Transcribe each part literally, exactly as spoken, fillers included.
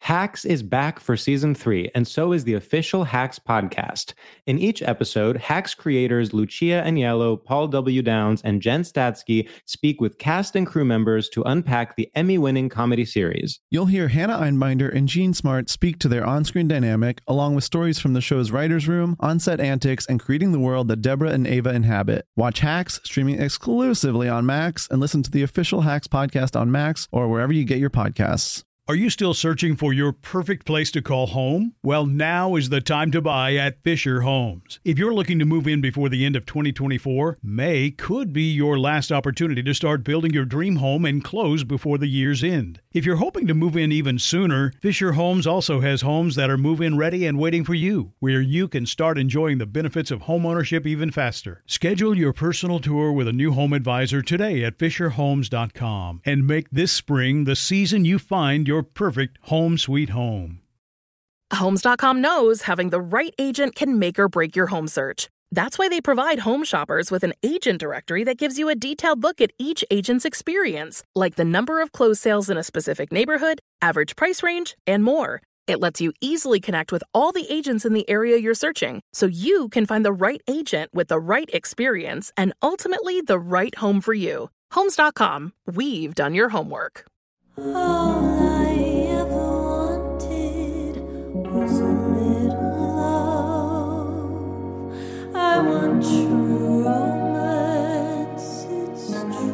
Hacks is back for season three, and so is the official Hacks podcast. In each episode, Hacks creators Lucia Aniello, Paul W. Downs, and Jen Statsky speak with cast and crew members to unpack the Emmy-winning comedy series. You'll hear Hannah Einbinder and Jean Smart speak to their on-screen dynamic, along with stories from the show's writer's room, on-set antics, and creating the world that Deborah and Ava inhabit. Watch Hacks, streaming exclusively on Max, and listen to the official Hacks podcast on Max or wherever you get your podcasts. Are you still searching for your perfect place to call home? Well, now is the time to buy at Fisher Homes. If you're looking to move in before the end of twenty twenty-four, May could be your last opportunity to start building your dream home and close before the year's end. If you're hoping to move in even sooner, Fisher Homes also has homes that are move-in ready and waiting for you, where you can start enjoying the benefits of homeownership even faster. Schedule your personal tour with a new home advisor today at fisher homes dot com and make this spring the season you find your perfect home sweet home. Homes dot com knows having the right agent can make or break your home search. That's why they provide home shoppers with an agent directory that gives you a detailed look at each agent's experience, like the number of closed sales in a specific neighborhood, average price range, and more. It lets you easily connect with all the agents in the area you're searching, so you can find the right agent with the right experience and ultimately the right home for you. Homes dot com. We've done your homework. All I ever wanted was a little love. I want true romance, it's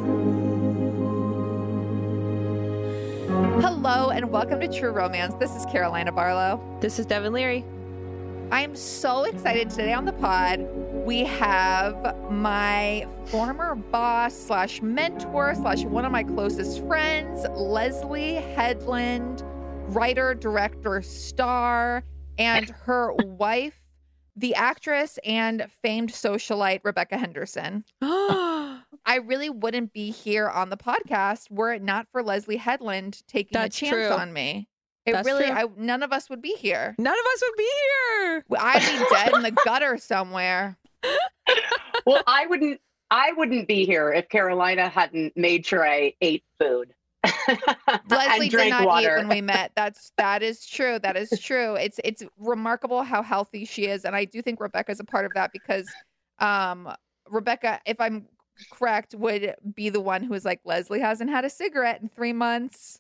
true. Hello and welcome to True Romance. This is Carolina Barlow. This is Devin Leary. I am so excited today on the pod. We have my former boss slash mentor slash one of my closest friends, Leslie Headland, writer, director, star, and her wife, the actress and famed socialite, Rebecca Henderson. I really wouldn't be here on the podcast were it not for Leslie Headland taking That's a chance true. on me. It That's really, true. I, none of us would be here. None of us would be here. I'd be dead in the gutter somewhere. Well, I wouldn't. I wouldn't be here if Carolina hadn't made sure I ate food. Leslie and did drank not water. eat when we met. That's that is true. That is true. It's it's remarkable how healthy she is, and I do think Rebecca's a part of that because, um, Rebecca, if I'm correct, would be the one who is like, Leslie hasn't had a cigarette in three months.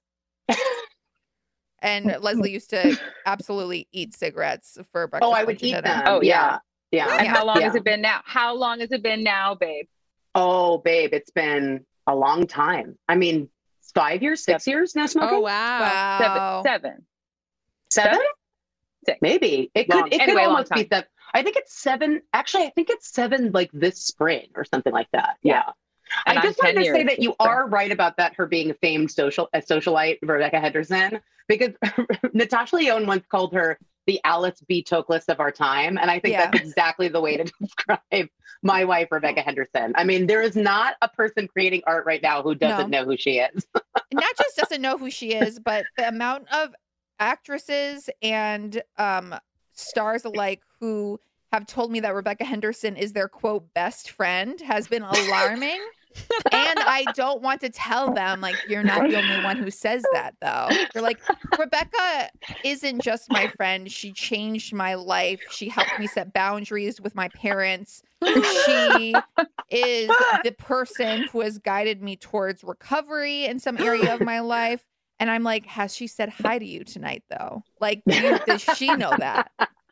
And Leslie used to absolutely eat cigarettes for breakfast. Oh, I lunch, would and eat dinner. them. Oh, yeah. Yeah. And how long Yeah. has it been now? How long has it been now, babe? Oh, babe, it's been a long time. I mean, five years, six years no smoking. Oh, wow. Wow. Seven. Seven. Seven? Seven? Six. Maybe it Long. could. It Anyway, could long almost be time. seven. I think it's seven. Actually, I think it's seven. Like this spring or something like that. Yeah. Yeah. And I just I'm wanted ten to say years that you this spring. are right about that. Her being a famed social a socialite, Rebecca Henderson, because Natasha Lyonne once called her the Alice B. Toklas of our time, and I think Yeah. that's exactly the way to describe my wife, Rebecca Henderson. I mean, there is not a person creating art right now who doesn't No. know who she is. Not just doesn't know who she is, but the amount of actresses and um, stars alike who have told me that Rebecca Henderson is their quote best friend has been alarming. And I don't want to tell them, like, you're not the only one who says that, though. They're like, Rebecca isn't just my friend. She changed my life. She helped me set boundaries with my parents. She is the person who has guided me towards recovery in some area of my life. And I'm like, has she said hi to you tonight, though? Like, do you, does she know that?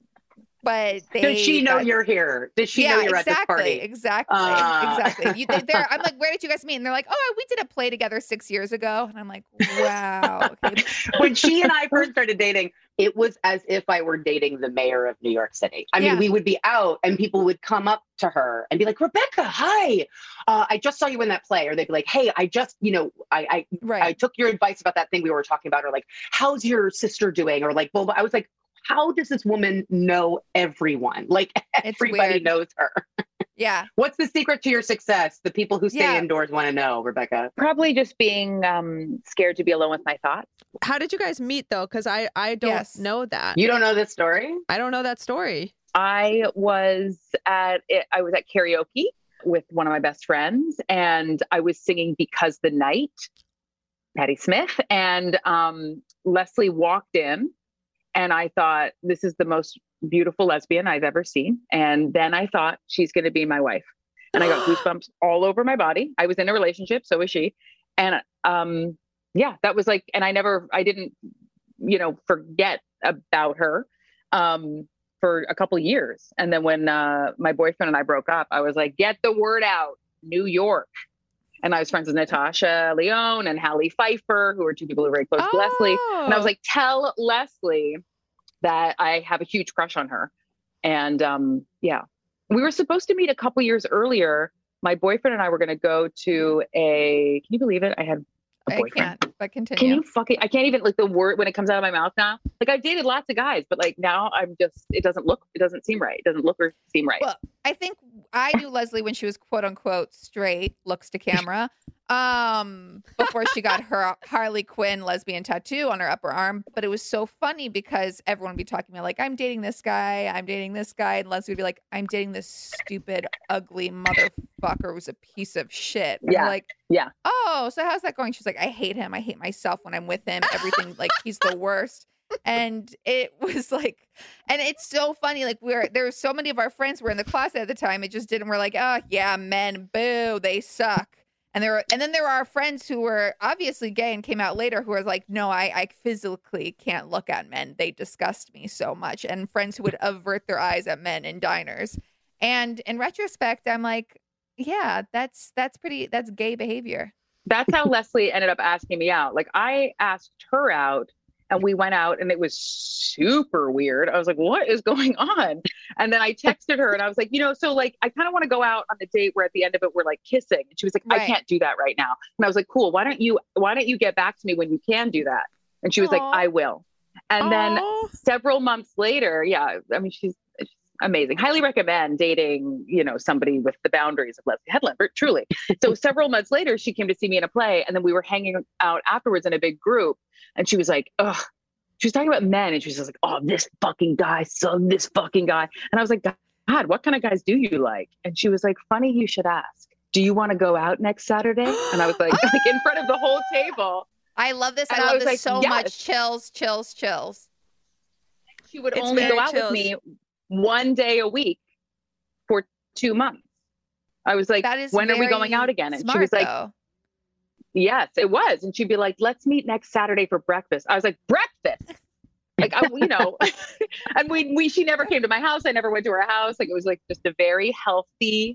But they, Does she know got- you're here? Does she yeah, know you're exactly, at this party? Exactly, Uh. exactly. You, they, they're, I'm like, where did you guys meet? And they're like, oh, we did a play together six years ago. And I'm like, wow. Okay. When she and I first started dating, it was as if I were dating the mayor of New York City. I Yeah. mean, we would be out and people would come up to her and be like, Rebecca, hi. Uh, I just saw you in that play. Or they'd be like, hey, I just, you know, I, I, Right. I took your advice about that thing we were talking about. Or like, how's your sister doing? Or like, well, I was like, how does this woman know everyone? Like It's everybody weird. knows her. Yeah. What's the secret to your success? The people who stay Yeah. indoors want to know, Rebecca. Probably just being um, scared to be alone with my thoughts. How did you guys meet, though? Because I, I don't Yes. know that. You don't know this story? I don't know that story. I was at it, I was at karaoke with one of my best friends, and I was singing "Because the Night." Patti Smith. And um, Leslie walked in, and I thought, this is the most beautiful lesbian I've ever seen. And then I thought, she's going to be my wife. And I got goosebumps all over my body. I was in a relationship, so was she. And um, yeah, that was like, and I never, I didn't, you know, forget about her um, for a couple of years. And then when uh, my boyfriend and I broke up, I was like, get the word out, New York. And I was friends with Natasha Lyonne and Hallie Pfeiffer, who were two people who were very close Oh. to Leslie. And I was like, tell Leslie that I have a huge crush on her. And um, yeah, we were supposed to meet a couple years earlier. My boyfriend and I were going to go to a, can you believe it? I had a I boyfriend. can't, but Can continue. you fucking, I can't even, like, the word when it comes out of my mouth now. Like, I've dated lots of guys, but like now I'm just, it doesn't look, it doesn't seem right. It doesn't look or seem right. Well, I think I knew Leslie when she was quote unquote straight, looks to camera, um, before she got her Harley Quinn lesbian tattoo on her upper arm. But it was so funny because everyone would be talking about like, I'm dating this guy, I'm dating this guy, and Leslie would be like, I'm dating this stupid, ugly motherfucker who's a piece of shit. And we're Yeah. like, Yeah. oh, so how's that going? She's like, I hate him. I hate myself when I'm with him. Everything, like, he's the worst. And it was like, and it's so funny. Like, we're there were so many of our friends were in the class at the time. It just didn't. We're like, oh yeah, men, boo, they suck. And there were, and then there were our friends who were obviously gay and came out later who were like, no, I, I physically can't look at men. They disgust me so much. And friends who would avert their eyes at men in diners. And in retrospect, I'm like, yeah, that's that's pretty. That's gay behavior. That's how Leslie ended up asking me out. Like, I asked her out and we went out and it was super weird. I was like, what is going on? And then I texted her and I was like, you know, so like, I kind of want to go out on a date where at the end of it, we're like kissing. And she was like, Right. I can't do that right now. And I was like, cool. Why don't you, why don't you get back to me when you can do that? And she was like, Aw. I will. And then Aw. several months later, yeah, I mean, she's, she's amazing. Highly recommend dating, you know, somebody with the boundaries of Leslie Headland, truly. So several months later, she came to see me in a play, and then we were hanging out afterwards in a big group. And she was like, ugh, she was talking about men, and she was just like, oh, this fucking guy, so this fucking guy. And I was like, God, what kind of guys do you like? And she was like, funny you should ask. Do you want to go out next Saturday? And I was like, like in front of the whole table. I love this. I And I love was this like, so yes. much. Chills, chills, chills. She would It's only very go out chills. with me one day a week for two months. I was like, That is when are we very going out again? And smart, she was like, though. yes, it was. And she'd be like, let's meet next Saturday for breakfast. I was like, breakfast? Like, I, you know, and we, we, she never came to my house. I never went to her house. Like, it was like just a very healthy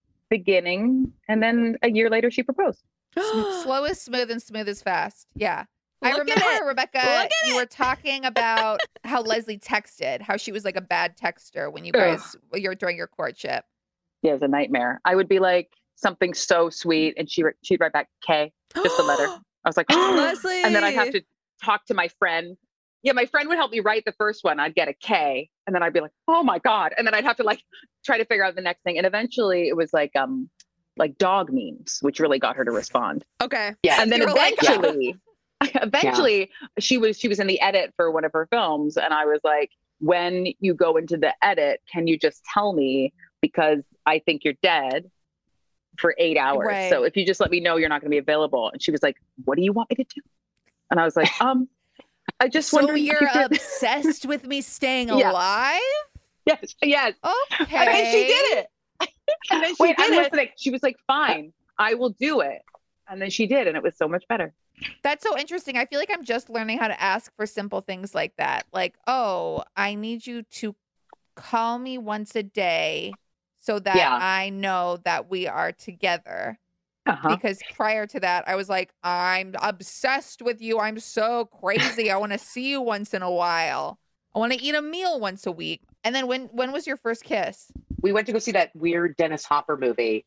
beginning. And then a year later, she proposed. Slow is smooth and smooth is fast. Yeah. I Look at remember, it. Rebecca, Look at you it. were talking about how Leslie texted, how she was like a bad texter when you Ugh. guys, you're during your courtship. Yeah, it was a nightmare. I would be like something so sweet. And she, she'd write back, K, just a letter. I was like, Leslie. and then I'd have to talk to my friend. Yeah, my friend would help me write the first one. I'd get a K, and then I'd be like, "Oh my god!" And then I'd have to like try to figure out the next thing. And eventually, it was like um like dog memes, which really got her to respond. Okay. Yeah. And then You were like, eventually, eventually, she was she was in the edit for one of her films, and I was like, "When you go into the edit, can you just tell me, because I think you're dead for eight hours. Right. So if you just let me know you're not going to be available." And she was like, "What do you want me to do?" And I was like, um. I just So wonder. you're obsessed with me staying Yeah. alive? Yes, yes. Okay. And then she did it. And then she Wait, did I'm it. listening. She was like, "Fine, I will do it." And then she did, and it was so much better. That's so interesting. I feel like I'm just learning how to ask for simple things like that. Like, oh, I need you to call me once a day so that Yeah. I know that we are together. Uh-huh. Because prior to that, I was like, I'm obsessed with you. I'm so crazy. I want to see you once in a while. I want to eat a meal once a week. And then when when was your first kiss? We went to go see that weird Dennis Hopper movie.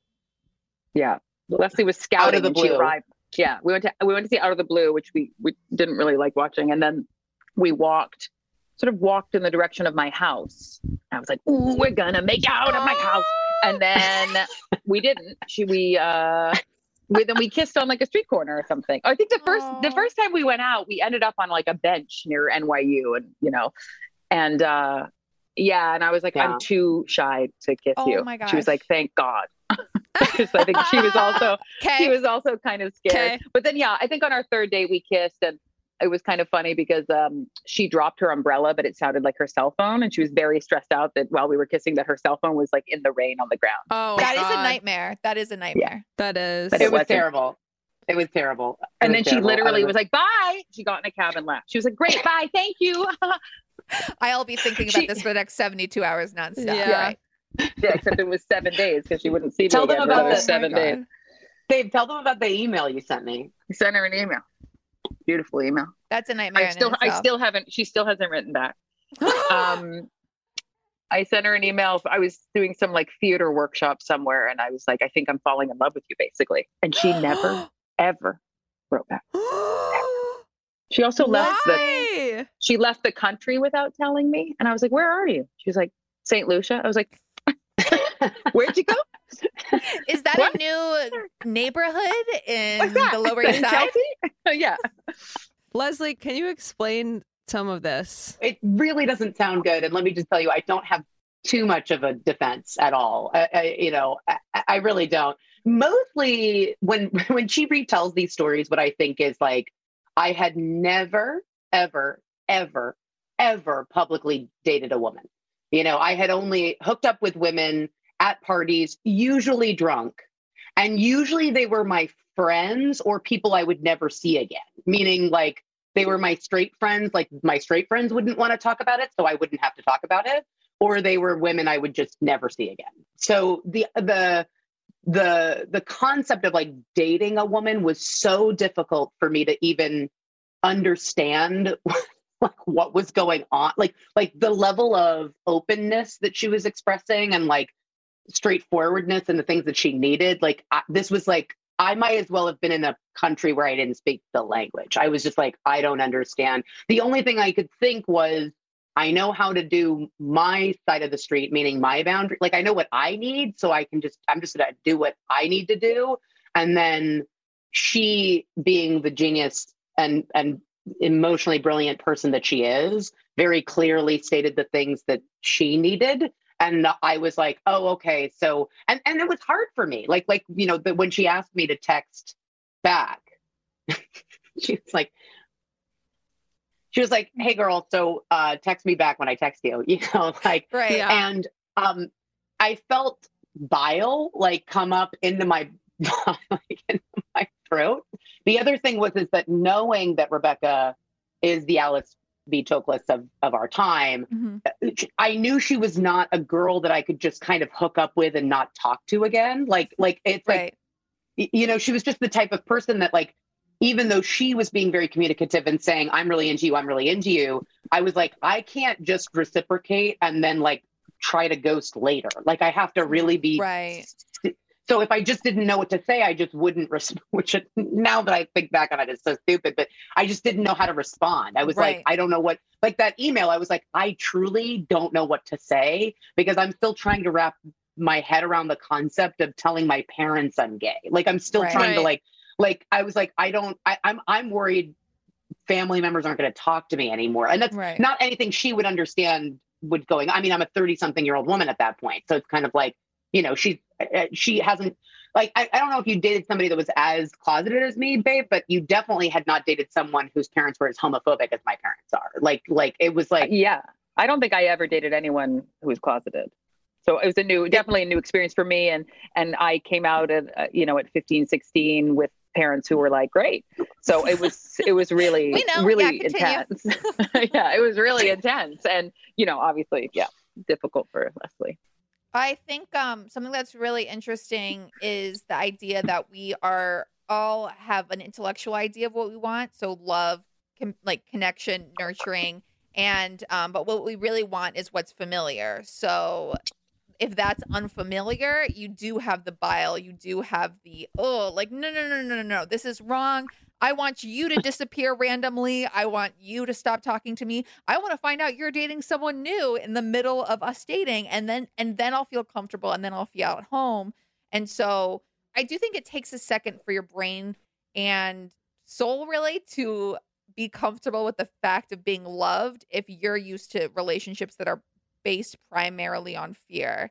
Yeah. Leslie was scouting Out of the and she blue. arrived. Yeah, we went to we went to see Out of the Blue, which we we didn't really like watching, and then we walked, sort of walked in the direction of my house. I was like, "Ooh, we're gonna make out at my house," and then we didn't. She we uh, we then we kissed on like a street corner or something. I think the first the Aw. first time we went out, we ended up on like a bench near N Y U, and you know, and uh, yeah, and I was like, Yeah. "I'm too shy to kiss Oh you." my She was gosh. like, "Thank God." Because I think she was also Okay. she was also kind of scared. Okay. But then yeah, I think on our third date we kissed, and it was kind of funny because um she dropped her umbrella, but it sounded like her cell phone, and she was very stressed out that while we were kissing that her cell phone was like in the rain on the ground. Oh, That is God. a nightmare. That is a nightmare. That is. But It it was wasn't. terrible. It was terrible. It And was then she terrible. literally I was like, bye. She got in a cab and left. She was like, great, bye, thank you. I'll be thinking about She- this for the next seventy-two hours nonstop. Yeah. Right. Yeah, except it was seven days because she wouldn't see me Tell them again for about another the- seven Oh my days. God. Dave, tell them about the email you sent me. I sent her an email. Beautiful email. That's a nightmare. I still, in I itself. still haven't. She still hasn't written back. Um, I sent her an email. I was doing some like theater workshop somewhere, and I was like, I think I'm falling in love with you, basically. And she never, ever wrote back. She also left the. Why? She left the country without telling me, and I was like, "Where are you?" She was like, "Saint Lucia." I was like, "Where'd you go?" Is that What? a new neighborhood in What's that? the Lower In East Side? Chelsea? Yeah. Leslie, can you explain some of this? It really doesn't sound good. And let me just tell you, I don't have too much of a defense at all. I, I, you know, I, I really don't. Mostly when when she retells these stories, what I think is like, I had never, ever, ever, ever publicly dated a woman. You know, I had only hooked up with women at parties, usually drunk. And usually they were my friends or people I would never see again, meaning like they were my straight friends, like my straight friends wouldn't want to talk about it, so I wouldn't have to talk about it, or they were women I would just never see again. So the the the the concept of like dating a woman was so difficult for me to even understand like what was going on, like like the level of openness that she was expressing and like straightforwardness and the things that she needed. Like I, this was like, I might as well have been in a country where I didn't speak the language. I was just like, I don't understand. The only thing I could think was, I know how to do my side of the street, meaning my boundary. Like I know what I need, so I can just, I'm just gonna do what I need to do. And then she, being the genius and and emotionally brilliant person that she is, very clearly stated the things that she needed. And I was like, oh, okay. So, and, and it was hard for me. Like, like, you know, the, when she asked me to text back, she was like, she was like, hey girl, so uh, text me back when I text you, you know, like, Right. Yeah. and um, I felt bile like come up into my, like, into my throat. The other thing was, is that knowing that Rebecca is the Alice B. Toklas of, of our time, Mhm. I knew she was not a girl that I could just kind of hook up with and not talk to again. Like, like it's like, Right. y- you know, she was just the type of person that like, even though she was being very communicative and saying, I'm really into you, I'm really into you, I was like, I can't just reciprocate and then like try to ghost later. Like I have to really be Right. So if I just didn't know what to say, I just wouldn't, res- which it- now that I think back on it, it's so stupid, but I just didn't know how to respond. I was Right. like, I don't know what, like that email, I was like, I truly don't know what to say because I'm still trying to wrap my head around the concept of telling my parents I'm gay. Like I'm still Right. trying to Right. like, like, I was like, I don't, I, I'm, I'm worried family members aren't going to talk to me anymore. And that's Right. not anything she would understand would going, I mean, I'm a thirty something year old woman at that point. So it's kind of like, you know, she, uh, she hasn't, like, I, I don't know if you dated somebody that was as closeted as me, babe, but you definitely had not dated someone whose parents were as homophobic as my parents are. Like, like it was like, Yeah. I don't think I ever dated anyone who was closeted. So it was a new, definitely a new experience for me. And, and I came out at, uh, you know, at fifteen, sixteen with parents who were like, great. So it was, it was really, We know. really Yeah, continue. intense. Yeah, it was really intense. And, you know, obviously, yeah, difficult for Leslie. I think um, something that's really interesting is the idea that we are all have an intellectual idea of what we want. So love, com- like connection, nurturing, and um, but what we really want is what's familiar. So if that's unfamiliar, you do have the bile, you do have the oh, like no, no, no, no, no, no, this is wrong. I want you to disappear randomly. I want you to stop talking to me. I want to find out you're dating someone new in the middle of us dating, and then and then I'll feel comfortable, and then I'll feel at home. And so I do think it takes a second for your brain and soul really to be comfortable with the fact of being loved if you're used to relationships that are based primarily on fear.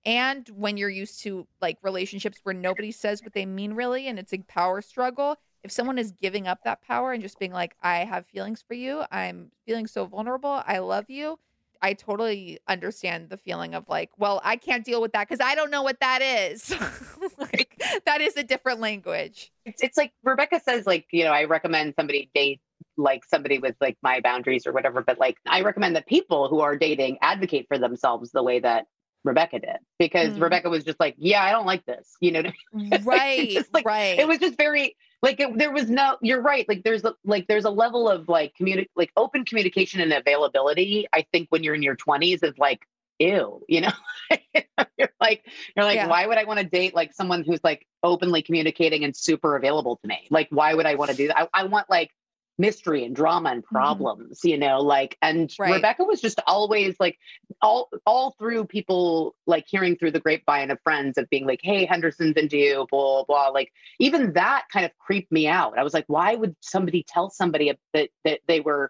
And when you're used to like relationships where nobody says what they mean really, and it's a power struggle, if someone is giving up that power and just being like, I have feelings for you, I'm feeling so vulnerable, I love you, I totally understand the feeling of like, well, I can't deal with that because I don't know what that is. Like, that is a different language. It's, it's like Rebecca says, like, you know, I recommend somebody date like somebody with like my boundaries or whatever. But like, I recommend that people who are dating advocate for themselves the way that Rebecca did, because mm. Rebecca was just like, yeah, I don't like this, you know, right, just like, right. It was just very like, it, there was no, you're right. Like there's a, like, there's a level of like communi- like open communication and availability. I think when you're in your twenties is like, ew, you know, you're like, you're like, yeah. Why would I want to date like someone who's like openly communicating and super available to me? Like, why would I want to do that? I, I want like mystery and drama and problems, mm-hmm. you know, like, and right. Rebecca was just always like all, all through people like hearing through the grapevine of friends of being like, hey, Henderson's into you, blah, blah. Like even that kind of creeped me out. I was like, why would somebody tell somebody that, that they were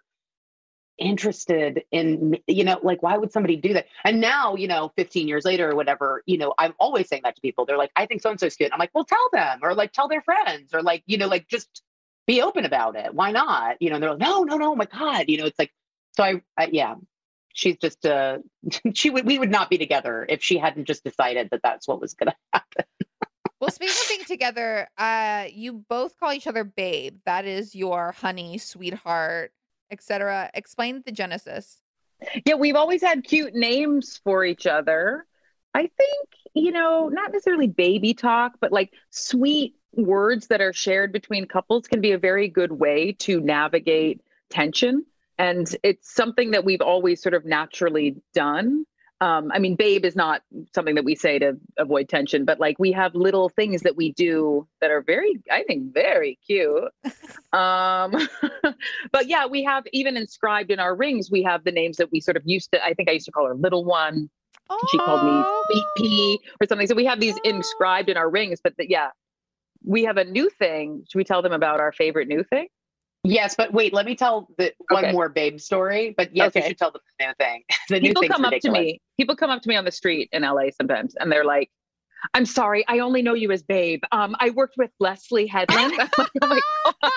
interested in, you know, like, why would somebody do that? And now, you know, fifteen years later or whatever, you know, I'm always saying that to people. They're like, I think so-and-so's cute. I'm like, well, tell them, or like, tell their friends, or like, you know, like just be open about it. Why not? You know, they're like, no, no, no, oh my God. You know, it's like, so I, I yeah, she's just, uh, she would, we would not be together if she hadn't just decided that that's what was going to happen. Well, speaking of being together, uh, you both call each other babe. That is your honey, sweetheart, et cetera. Explain the genesis. Yeah, we've always had cute names for each other. I think, you know, not necessarily baby talk, but like sweet words that are shared between couples can be a very good way to navigate tension. And it's something that we've always sort of naturally done. Um, I mean, babe is not something that we say to avoid tension, but like we have little things that we do that are very, I think, very cute. Um, but yeah, we have even inscribed in our rings, we have the names that we sort of used to, I think I used to call her Little One. Oh. She called me Sweet Pea or something. So we have these inscribed in our rings, but the, yeah, we have a new thing. Should we tell them about our favorite new thing? Yes, but wait, let me tell the one okay. more babe story. But yes, okay. You should tell them the new thing. The People new come ridiculous. up to me. People come up to me on the street in L A sometimes, and they're like, "I'm sorry, I only know you as Babe. Um, I worked with Leslie Headland." I'm like, "Oh my God!"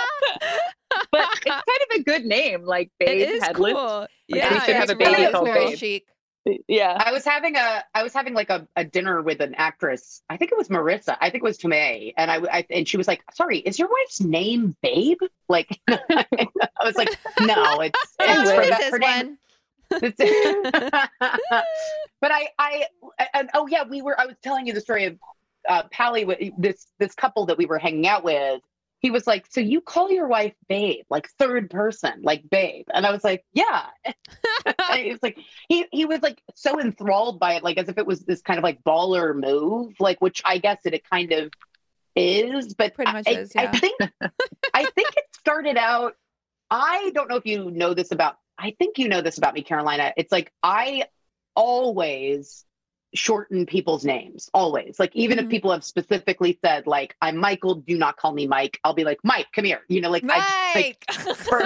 But it's kind of a good name, like Babe it is Headland. Cool. Like, yeah, we should have a baby really called very Babe. chic. Yeah, I was having a I was having like a, a dinner with an actress. I think it was Marissa. I think it was Tomei, and I, I and she was like, "Sorry, is your wife's name Babe?" Like, I was like, "No, it's, it's no, her, this her name." But I I and oh yeah, we were. I was telling you the story of uh, Pally, this this couple that we were hanging out with. He was like, "So you call your wife Babe, like third person, like Babe?" And I was like, "Yeah." He was like, he he was like so enthralled by it, like as if it was this kind of like baller move, like which I guess it, it kind of is, but pretty much I, is. Yeah. I think I think it started out. I don't know if you know this about. I think you know this about me, Carolina. It's like I always shorten people's names, always. Like even mm-hmm. if people have specifically said like, "I'm Michael, do not call me Mike," I'll be like, "Mike, come here," you know, like Mike. I just, like, for,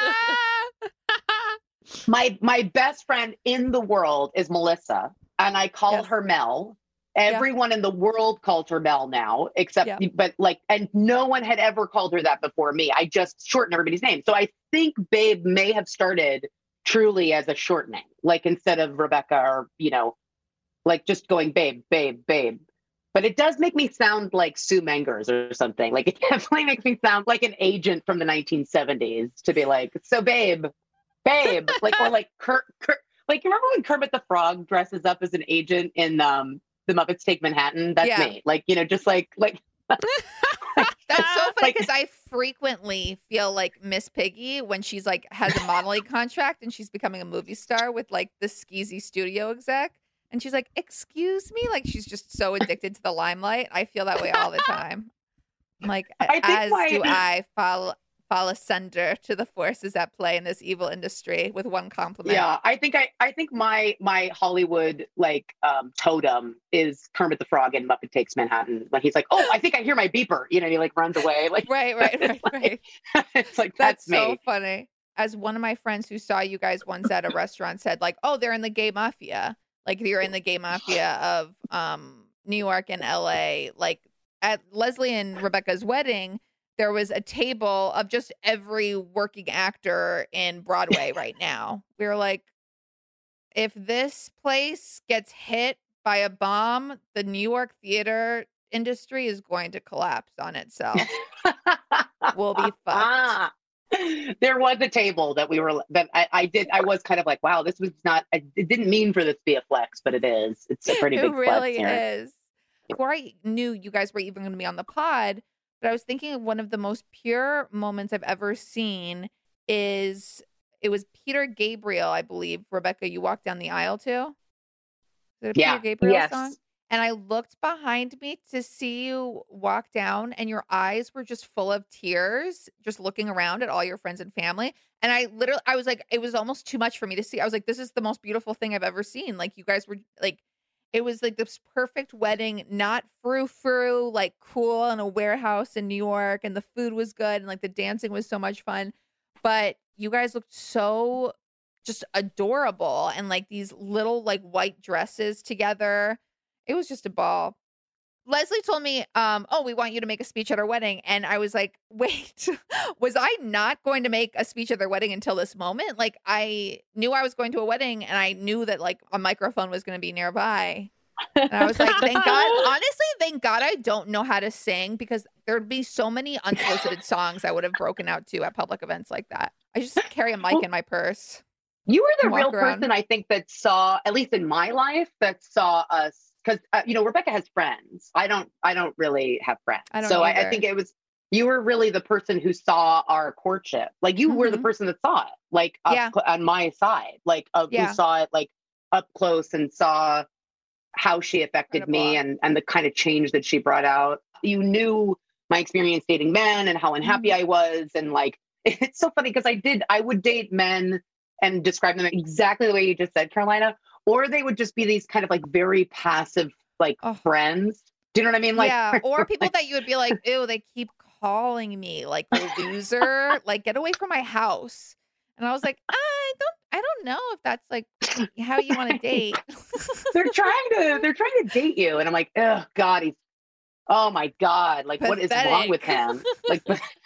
my my best friend in the world is Melissa, and I call yes. her Mel. Everyone yeah. in the world calls her Mel now, except yeah. but like, and no one had ever called her that before me. I just shorten everybody's name. So I think Babe may have started truly as a shortening, like instead of Rebecca or, you know, like just going Babe, Babe, Babe. But it does make me sound like Sue Mengers or something. Like it definitely makes me sound like an agent from the nineteen seventies to be like, "So Babe, Babe," like, or like Kurt, Kurt, like you remember when Kermit the Frog dresses up as an agent in um, The Muppets Take Manhattan? That's yeah. me. Like, you know, just like, like. That's so funny Like- because I frequently feel like Miss Piggy when she's like has a modeling contract and she's becoming a movie star with like the skeezy studio exec. And she's like, "Excuse me?" Like she's just so addicted to the limelight. I feel that way all the time. I'm like, I think as my- do I fall, fall asunder to the forces at play in this evil industry with one compliment. Yeah, I think I, I think my my Hollywood like um, totem is Kermit the Frog in Muppet Takes Manhattan. When he's like, "Oh, I think I hear my beeper," you know, and he like runs away. Like, Right, right, right, right. it's like That's that's, so me. funny. As one of my friends who saw you guys once at a restaurant said, like, "Oh, they're in the gay mafia," like you're in the gay mafia of um, New York and L A. Like at Leslie and Rebecca's wedding, there was a table of just every working actor in Broadway right now. We were like, if this place gets hit by a bomb, the New York theater industry is going to collapse on itself. We'll be fucked. Ah, there was a table that we were that I, I did. I was kind of like, wow, this was not. I, it didn't mean for this to be a flex, but it is. It's a pretty It big really flex here. is. Before I knew you guys were even going to be on the pod, but I was thinking of one of the most pure moments I've ever seen is it was Peter Gabriel, I believe. Rebecca, you walked down the aisle to? Is it a Yeah. Peter Gabriel Yes. song? And I looked behind me to see you walk down, and your eyes were just full of tears, just looking around at all your friends and family. And I literally, I was like, it was almost too much for me to see. I was like, this is the most beautiful thing I've ever seen. Like, you guys were like, it was like this perfect wedding, not frou-frou, like cool in a warehouse in New York, and the food was good, and like the dancing was so much fun. But you guys looked so just adorable, and like these little like white dresses together. It was just a ball. Leslie told me, um, oh, we want you to make a speech at our wedding. And I was like, wait, was I not going to make a speech at their wedding until this moment? Like, I knew I was going to a wedding, and I knew that like a microphone was going to be nearby. And I was like, thank God. Honestly, thank God I don't know how to sing, because there'd be so many unsolicited songs I would have broken out to at public events like that. I just carry a mic in my purse. You were the Walk real around. person I think that saw, at least in my life, that saw us. Because uh, you know, Rebecca has friends. I don't. I don't really have friends. I don't so I, either. I think it was you were really the person who saw our courtship. Like you were the Mhm. person that saw it. Like up Yeah. cl- on my side, like of Yeah. who saw it like up close and saw how she affected me Incredible. and and the kind of change that she brought out. You knew my experience dating men and how unhappy Mm-hmm. I was, and like it's so funny because I did. I would date men and describe them exactly the way you just said, Carolina. Or they would just be these kind of like very passive, like Oh. friends. Do you know what I mean? Like, yeah, or people that you would be like, ew, they keep calling me like a loser, like get away from my house. And I was like, I don't, I don't know if that's like how you want to date. they're trying to, they're trying to date you, and I'm like, oh God, he's, oh my God, like what is wrong Pathetic. with him? Like,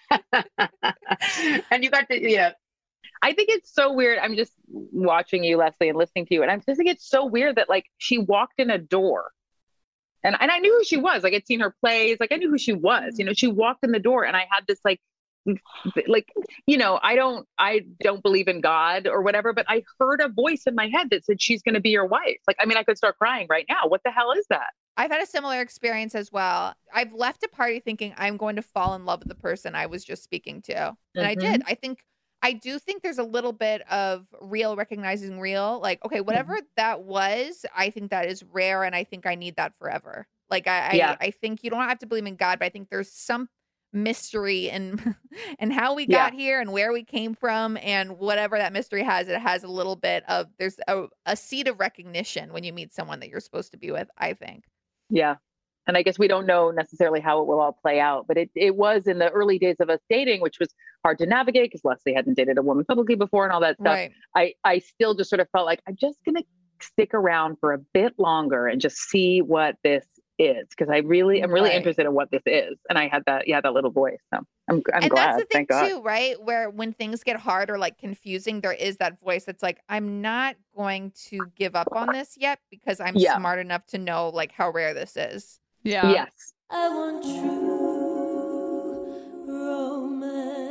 and you got to, yeah, I think it's so weird. I'm just watching you, Leslie, and listening to you, and I'm just think it's so weird that like she walked in a door, and and I knew who she was. Like I'd seen her plays, like I knew who she was. You know, she walked in the door, and I had this like, like you know, I don't, I don't believe in God or whatever, but I heard a voice in my head that said she's going to be your wife. Like I mean, I could start crying right now. What the hell is that? I've had a similar experience as well. I've left a party thinking I'm going to fall in love with the person I was just speaking to. And I Mhm. did. I think, I do think there's a little bit of real recognizing real. Like, okay, whatever that was, I think that is rare. And I think I need that forever. Like, I, Yeah. I, I think you don't have to believe in God, but I think there's some mystery in, in how we Yeah. got here and where we came from. And whatever that mystery has, it has a little bit of, there's a, a seed of recognition when you meet someone that you're supposed to be with, I think. Yeah. And I guess we don't know necessarily how it will all play out, but it, it was in the early days of us dating, which was hard to navigate because Leslie hadn't dated a woman publicly before and all that stuff. Right. I, I still just sort of felt like I'm just going to stick around for a bit longer and just see what this is. Cause I really, I'm really Right. interested in what this is. And I had that, yeah, that little voice. So I'm, I'm and glad. that's the thing Thank God. too, right? Where when things get hard or like confusing, there is that voice that's like, I'm not going to give up on this yet because I'm Yeah. smart enough to know like how rare this is. Yeah. Yes. I want true romance.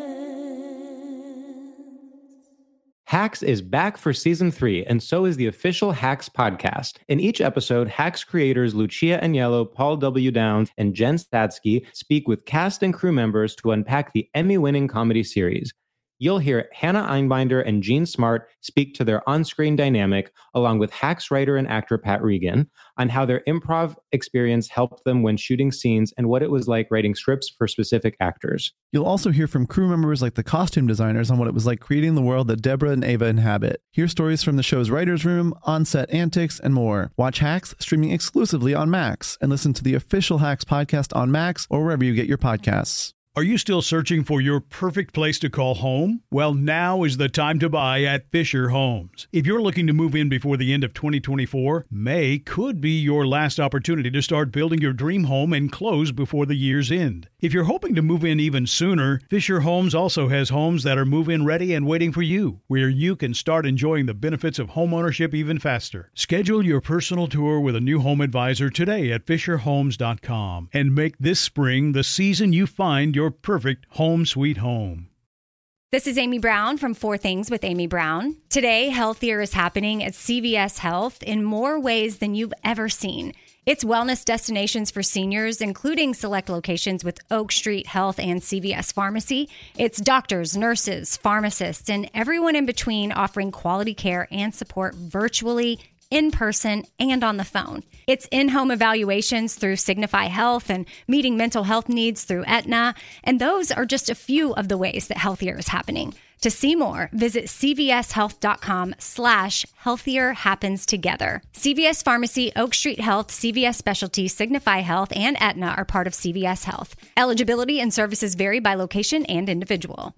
Hacks is back for season three, and so is the official Hacks podcast. In each episode, Hacks creators Lucia Agnello, Paul W. Downs, and Jen Statsky speak with cast and crew members to unpack the Emmy-winning comedy series. You'll hear Hannah Einbinder and Jean Smart speak to their on-screen dynamic, along with Hacks writer and actor Pat Regan, on how their improv experience helped them when shooting scenes and what it was like writing scripts for specific actors. You'll also hear from crew members like the costume designers on what it was like creating the world that Deborah and Ava inhabit. Hear stories from the show's writer's room, on-set antics, and more. Watch Hacks streaming exclusively on Max, and listen to the official Hacks podcast on Max or wherever you get your podcasts. Are you still searching for your perfect place to call home? Well, now is the time to buy at Fisher Homes. If you're looking to move in before the end of twenty twenty-four, May could be your last opportunity to start building your dream home and close before the year's end. If you're hoping to move in even sooner, Fisher Homes also has homes that are move-in ready and waiting for you, where you can start enjoying the benefits of homeownership even faster. Schedule your personal tour with a new home advisor today at fisher homes dot com and make this spring the season you find your perfect home sweet home. This is Amy Brown from Four Things with Amy Brown. Today, healthier is happening at C V S Health in more ways than you've ever seen. It's wellness destinations for seniors, including select locations with Oak Street Health and C V S Pharmacy. It's doctors, nurses, pharmacists, and everyone in between offering quality care and support virtually, in person, and on the phone. It's in-home evaluations through Signify Health and meeting mental health needs through Aetna. And those are just a few of the ways that healthier is happening. To see more, visit cvshealth.com slash healthier happens together. C V S Pharmacy, Oak Street Health, C V S Specialty, Signify Health, and Aetna are part of C V S Health. Eligibility and services vary by location and individual.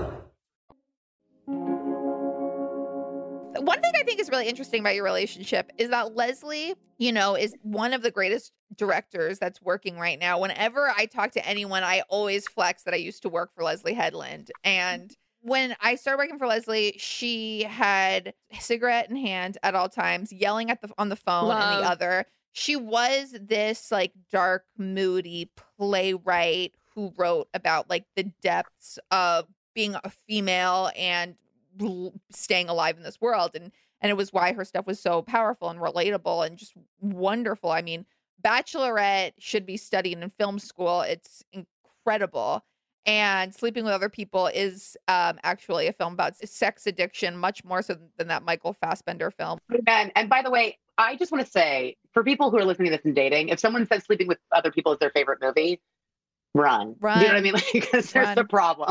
One thing I think is really interesting about your relationship is that Leslie, you know, is one of the greatest directors that's working right now. Whenever I talk to anyone, I always flex that I used to work for Leslie Headland. And when I started working for Leslie, she had a cigarette in hand at all times, yelling at the on the phone Love. and the other. She was this like dark, moody playwright who wrote about like the depths of being a female and staying alive in this world, and and it was why her stuff was so powerful and relatable and just wonderful. I mean, Bachelorette should be studied in film school. It's incredible. And Sleeping with Other People is um, actually a film about sex addiction, much more so than that Michael Fassbender film. And, and by the way, I just want to say, for people who are listening to this and dating, if someone says Sleeping with Other People is their favorite movie, run. Run. Do you know what I mean? Like, because there's Run. a problem.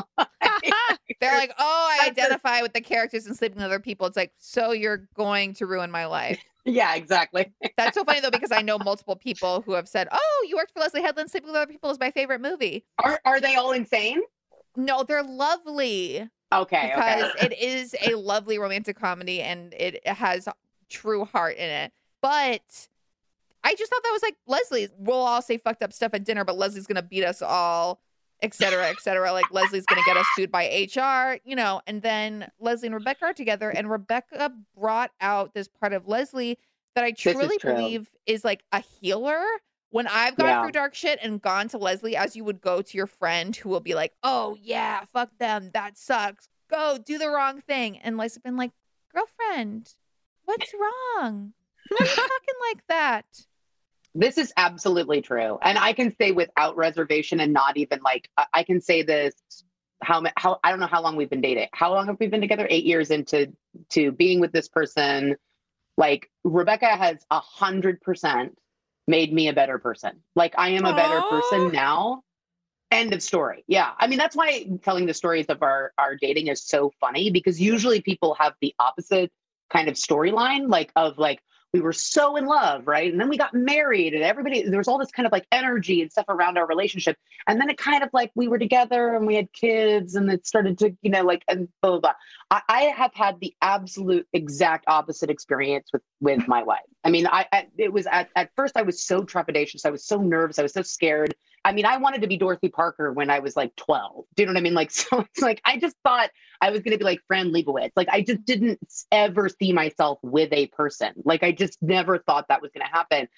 They're like, oh, I That's identify with the characters in Sleeping with Other People. It's like, so you're going to ruin my life. Yeah, exactly. That's so funny, though, because I know multiple people who have said, oh, you worked for Leslie Headland. Sleeping with Other People is my favorite movie. Are are they all insane? No, they're lovely. Okay, Because okay. it is a lovely romantic comedy and it has true heart in it. But I just thought that was like, Leslie, we'll all say fucked up stuff at dinner, but Leslie's going to beat us all, et cetera, et cetera. Like, Leslie's going to get us sued by H R, you know, and then Leslie and Rebecca are together, and Rebecca brought out this part of Leslie that I This is truly true. believe is like a healer. When I've gone Yeah. through dark shit and gone to Leslie, as you would go to your friend who will be like, oh, yeah, fuck them. That sucks. Go do the wrong thing. And Leslie's been like, girlfriend, what's wrong? Why are you talking like that? This is absolutely true. And I can say without reservation and not even like, I- I can say this, how, ma- how, I don't know how long we've been dating. How long have we been together? Eight years into, to being with this person. Like, Rebecca has a hundred percent made me a better person. Like, I am a better Aw. person now. End of story. Yeah. I mean, that's why telling the stories of our, our dating is so funny, because usually people have the opposite kind of storyline, like of like, we were so in love, right? And then we got married and everybody, there was all this kind of like energy and stuff around our relationship. And then it kind of like, we were together and we had kids and it started to, you know, like, and blah, blah, blah. I, I have had the absolute exact opposite experience with, with my wife. I mean, I, I it was at, at first I was so trepidatious. I was so nervous. I was so scared. I mean, I wanted to be Dorothy Parker when I was like twelve. Do you know what I mean? Like, so it's like, I just thought I was going to be like Fran Lebowitz. Like, I just didn't ever see myself with a person. Like, I just never thought that was going to happen.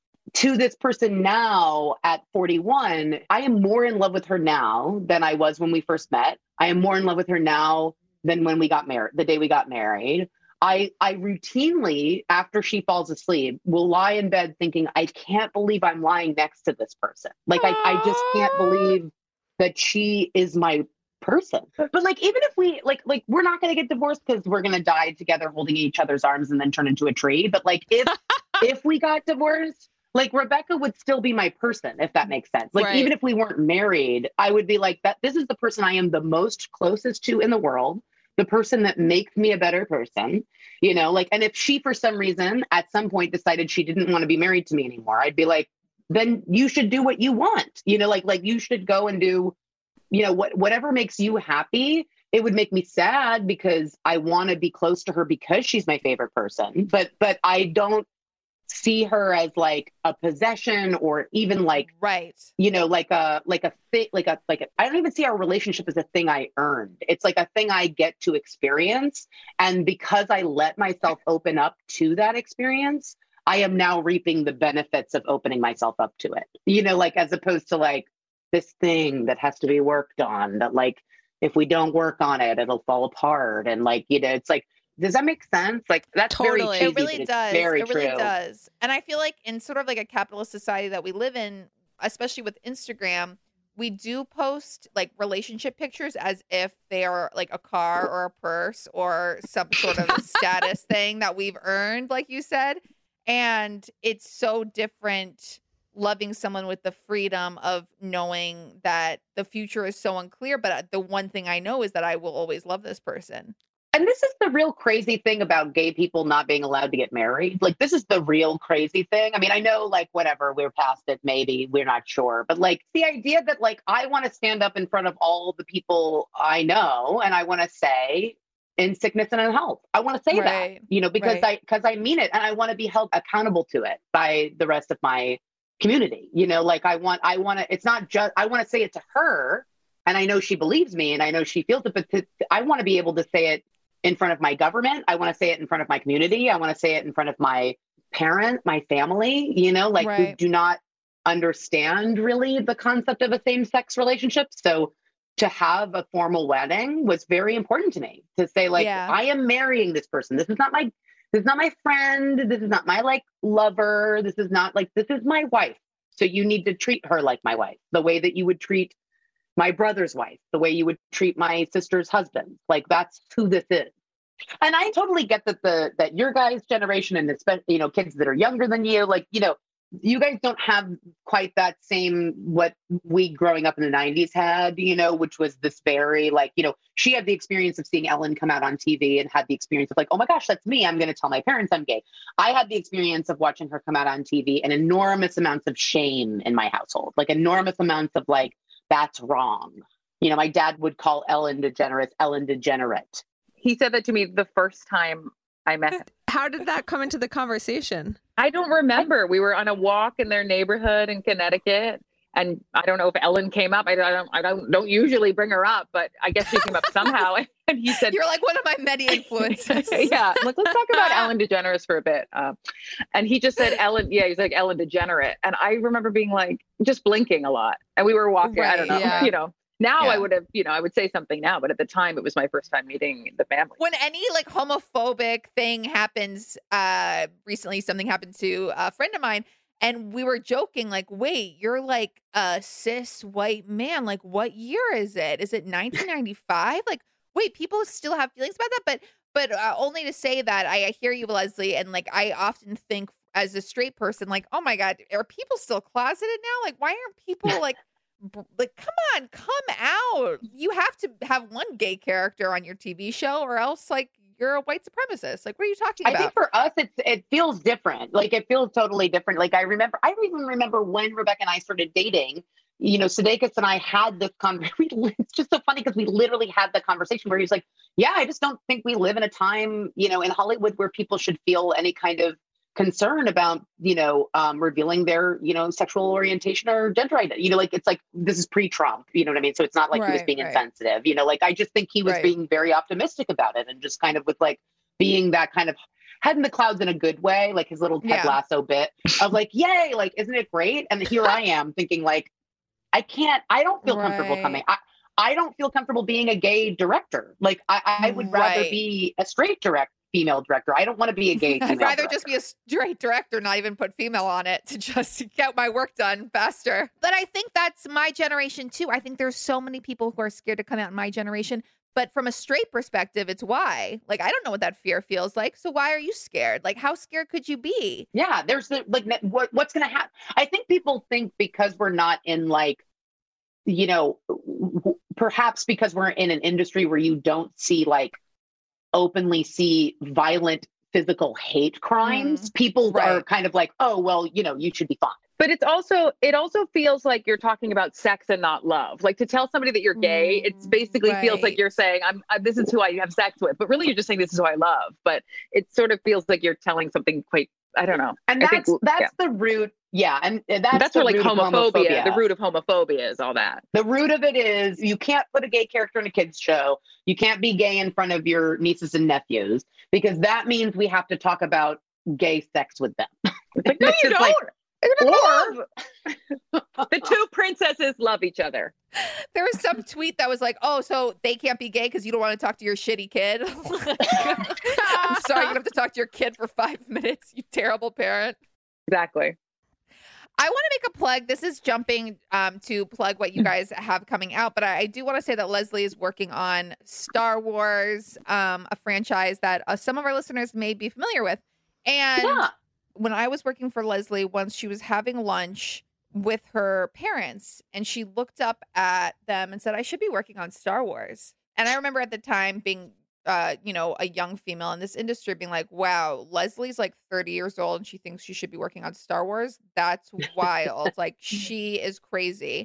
To this person now at forty-one, I am more in love with her now than I was when we first met. I am more in love with her now than when we got married, the day we got married. I, I routinely, after she falls asleep, will lie in bed thinking, I can't believe I'm lying next to this person. Like, I, I just can't believe that she is my person. But like, even if we, like, like we're not going to get divorced because we're going to die together holding each other's arms and then turn into a tree. But like, if, if we got divorced, like, Rebecca would still be my person, if that makes sense. Like, Right. even if we weren't married, I would be like, that. This is the person I am the most closest to in the world. The person that makes me a better person, you know, like, and if she, for some reason, at some point decided she didn't want to be married to me anymore, I'd be like, then you should do what you want, you know, like, like you should go and do you know, what, whatever makes you happy. It would make me sad because I want to be close to her because she's my favorite person. But, but I don't see her as like a possession or even like, right. you know, like a, like a thing, like a, like a, I don't even see our relationship as a thing I earned. It's like a thing I get to experience. And because I let myself open up to that experience, I am now reaping the benefits of opening myself up to it, you know, like, as opposed to like this thing that has to be worked on that, like, if we don't work on it, it'll fall apart. And like, you know, it's like, does that make sense? Like, that's Totally. very cheesy, It really but it's does. very It really true. does. And I feel like in sort of like a capitalist society that we live in, especially with Instagram, we do post like relationship pictures as if they are like a car or a purse or some sort of status thing that we've earned, like you said. And it's so different loving someone with the freedom of knowing that the future is so unclear. But the one thing I know is that I will always love this person. And this is the real crazy thing about gay people not being allowed to get married. Like, this is the real crazy thing. I mean, I know, like, whatever, we're past it, maybe, we're not sure. But, like, the idea that, like, I want to stand up in front of all the people I know and I want to say, in sickness and in health, I want to say Right. that, you know, because Right. I because I mean it. And I want to be held accountable to it by the rest of my community. You know, like, I want, I want to, it's not just, I want to say it to her. And I know she believes me and I know she feels it, but to, I want to be able to say it in front of my government. I want to say it in front of my community. I want to say it in front of my parent, my family, you know, like, who Right. do not understand really the concept of a same-sex relationship. So to have a formal wedding was very important to me, to say, like, Yeah. I am marrying this person. This is not my, this is not my friend. This is not my, like, lover. This is not like, this is my wife. So you need to treat her like my wife, the way that you would treat my brother's wife, the way you would treat my sister's husband. Like, that's who this is. And I totally get that the that your guys' generation, and especially, you know, kids that are younger than you, like, you know, you guys don't have quite that same, what we growing up in the nineties had, you know, which was this very, like, you know, she had the experience of seeing Ellen come out on T V and had the experience of like, oh my gosh, that's me. I'm going to tell my parents I'm gay. I had the experience of watching her come out on T V and enormous amounts of shame in my household, like enormous amounts of like, that's wrong. You know, my dad would call Ellen DeGeneres Ellen Degenerate. He said that to me the first time I met him. How did that come into the conversation? I don't remember. We were on a walk in their neighborhood in Connecticut, and I don't know if Ellen came up. I don't. I don't. Don't usually bring her up, but I guess she came up somehow. And he said, You're like one of my many influences. "Yeah, like, let's talk about Ellen DeGeneres for a bit." Um, and he just said, "Ellen." Yeah, he's like Ellen Degenerate, and I remember being like, just blinking a lot. And we were walking. I don't know. Right, yeah. You know. Now Yeah. I would have, you know, I would say something now, but at the time it was my first time meeting the family. When any like homophobic thing happens, uh, recently something happened to a friend of mine, and we were joking, like, wait, you're like a cis white man. Like, what year is it? Is it nineteen ninety-five? Like, wait, people still have feelings about that? But, but uh, only to say that I, I hear you, Leslie, and like, I often think as a straight person, like, oh my God, are people still closeted now? Like, why aren't people like, b- like, come on, come out. You have to have one gay character on your T V show or else like you're a white supremacist. Like, what are you talking I about? think for us, it's it feels different. Like, it feels totally different. Like, I remember, I even remember when Rebecca and I started dating, you know, Sudeikis and I had this conversation. It's just so funny because we literally had the conversation where he's like, yeah, I just don't think we live in a time, you know, in Hollywood where people should feel any kind of concern about, you know, um, revealing their, you know, sexual orientation or gender identity. You know, like, it's like, this is pre-Trump, you know what I mean? So it's not like he was Right, being right. insensitive, you know, like, I just think he was Right. being very optimistic about it and just kind of with like being that kind of head in the clouds in a good way, like his little Ted Yeah. Lasso bit of like, yay, like, isn't it great? And here I am thinking like, I can't, I don't feel comfortable Right. coming. I, I don't feel comfortable being a gay director. Like, I, I would rather Right. be a straight direct female director. I don't want to be a gay female I'd rather director. just be a straight director, not even put female on it to just get my work done faster. But I think that's my generation too. I think there's so many people who are scared to come out in my generation. But from a straight perspective, it's why. Like, I don't know what that fear feels like. So why are you scared? Like, how scared could you be? Yeah, there's the, like, ne- what, what's going to happen? I think people think because we're not in like, you know, w- perhaps because we're in an industry where you don't see like openly see violent physical hate crimes, people are right. kind of like, oh, well, you know, you should be fine. But it's also, it also feels like you're talking about sex and not love. Like to tell somebody that you're gay, it's basically Right. feels like you're saying, I'm, I, this is who I have sex with, but really you're just saying this is who I love. But it sort of feels like you're telling something quite, I don't know. And I that's think, that's yeah. the root. Yeah, and that's, That's the where like root of homophobia, the root of homophobia is all that. The root of it is you can't put a gay character in a kid's show. You can't be gay in front of your nieces and nephews because that means we have to talk about gay sex with them. It's like, no, It's you just don't. like, or the two princesses love each other. There was some tweet that was like, oh, so they can't be gay because you don't want to talk to your shitty kid. I'm sorry, you're gonna have to talk to your kid for five minutes, you terrible parent. Exactly. I want to make a plug. This is jumping um, to plug what you guys have coming out, but I, I do want to say that Leslie is working on Star Wars, um, a franchise that uh, some of our listeners may be familiar with. And Yeah. when I was working for Leslie, once she was having lunch with her parents, and she looked up at them and said, I should be working on Star Wars. And I remember at the time being, uh, you know, a young female in this industry being like, wow, Leslie's like thirty years old and she thinks she should be working on Star Wars. That's wild. Like, she is crazy.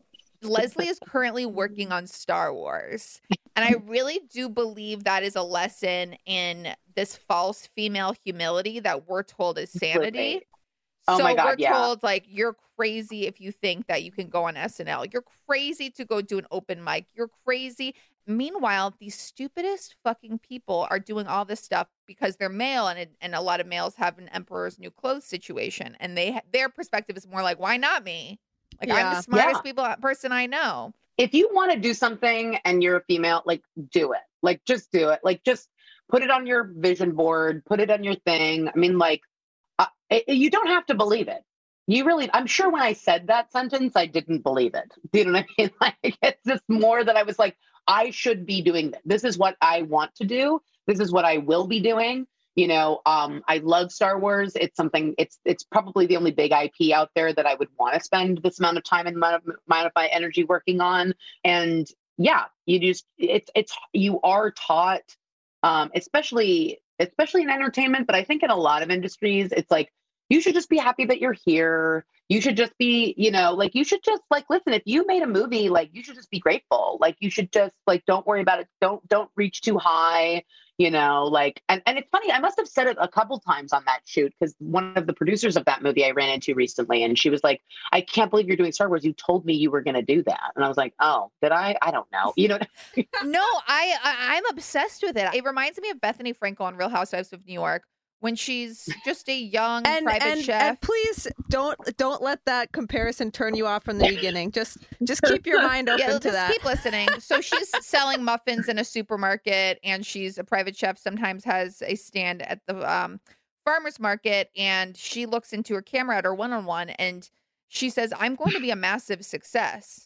Leslie is currently working on Star Wars. And I really do believe that is a lesson in this false female humility that we're told is sanity. Oh so my God, we're yeah. told, like, you're crazy if you think that you can go on S N L. You're crazy to go do an open mic. You're crazy. Meanwhile, these stupidest fucking people are doing all this stuff because they're male, and it, and a lot of males have an Emperor's New Clothes situation, and they ha- their perspective is more like, why not me? Like, I'm Yeah. the smartest Yeah. people person I know. If you want to do something and you're a female, like do it. Like just do it. Like just put it on your vision board, put it on your thing. I mean, like uh, it, you don't have to believe it. You really, I'm sure when I said that sentence, I didn't believe it. Do you know what I mean? Like it's just more that I was like, I should be doing this. This is what I want to do. This is what I will be doing. You know, um, I love Star Wars. It's something, it's it's probably the only big I P out there that I would want to spend this amount of time and amount of, amount of my energy working on. And yeah, you just, it's, it's, you are taught, um, especially, especially in entertainment, but I think in a lot of industries, it's like, you should just be happy that you're here. You should just be, you know, like, you should just like, listen, if you made a movie, like, you should just be grateful. Like, you should just like, don't worry about it. Don't, don't reach too high, you know, like, and, and it's funny. I must have said it a couple times on that shoot, because one of the producers of that movie I ran into recently, and she was like, I can't believe you're doing Star Wars. You told me you were going to do that. And I was like, oh, did I? I don't know. You know, No, I, I I'm obsessed with it. It reminds me of Bethany Frankel on Real Housewives of New York, when she's just a young And private and, chef. and please don't don't let that comparison turn you off from the beginning. Just just keep your mind open yeah, to just that. keep listening. So she's selling muffins in a supermarket, and she's a private chef. Sometimes has a stand at the um, farmer's market, and she looks into her camera at her one-on-one, and she says, "I'm going to be a massive success."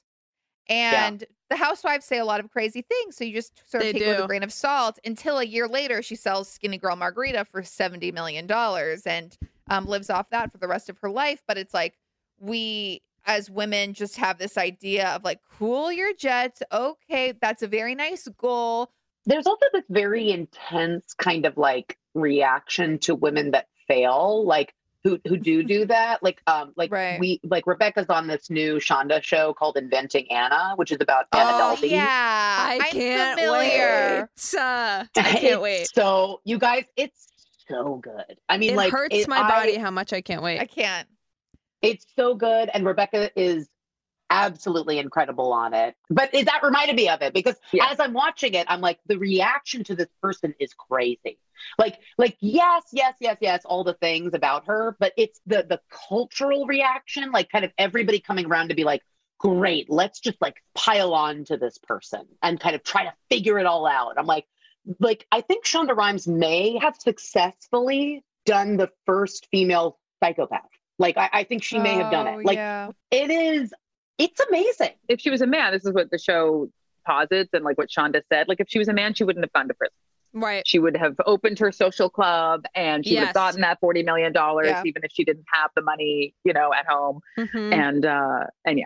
And the housewives say a lot of crazy things, so you just sort of They take it with do. a grain of salt. Until a year later, she sells Skinny Girl Margarita for seventy million dollars and um, lives off that for the rest of her life. But it's like, we as women just have this idea of like, cool your jets. Okay, that's a very nice goal. there's also this very intense kind of like reaction to women that fail, like who who do do that. Like um like Right. we like Rebecca's on this new Shonda show called Inventing Anna, which is about Anna Oh, Delvey. yeah. I I'm can't familiar. wait. Uh, I can't It's wait. So you guys, it's so good. I mean, It like hurts it- my I- body how much I can't wait. I can't. It's so good, and Rebecca is absolutely incredible on it. But it, that reminded me of it because Yeah. as I'm watching it, I'm like, the reaction to this person is crazy. Like, like yes, yes, yes, yes, all the things about her, but it's the the cultural reaction, like kind of everybody coming around to be like, great, let's just like pile on to this person and kind of try to figure it all out. I'm like, like I think Shonda Rhimes may have successfully done the first female psychopath. Like, I, I think she may have done Oh, it. Like, yeah. it is, it's amazing. If she was a man, this is what the show posits and like what Shonda said. Like if she was a man, she wouldn't have gone to prison. Right. She would have opened her social club and she would Yes. have gotten that forty million dollars, Yeah. even if she didn't have the money, you know, at home. Mhm. And, uh, and yeah.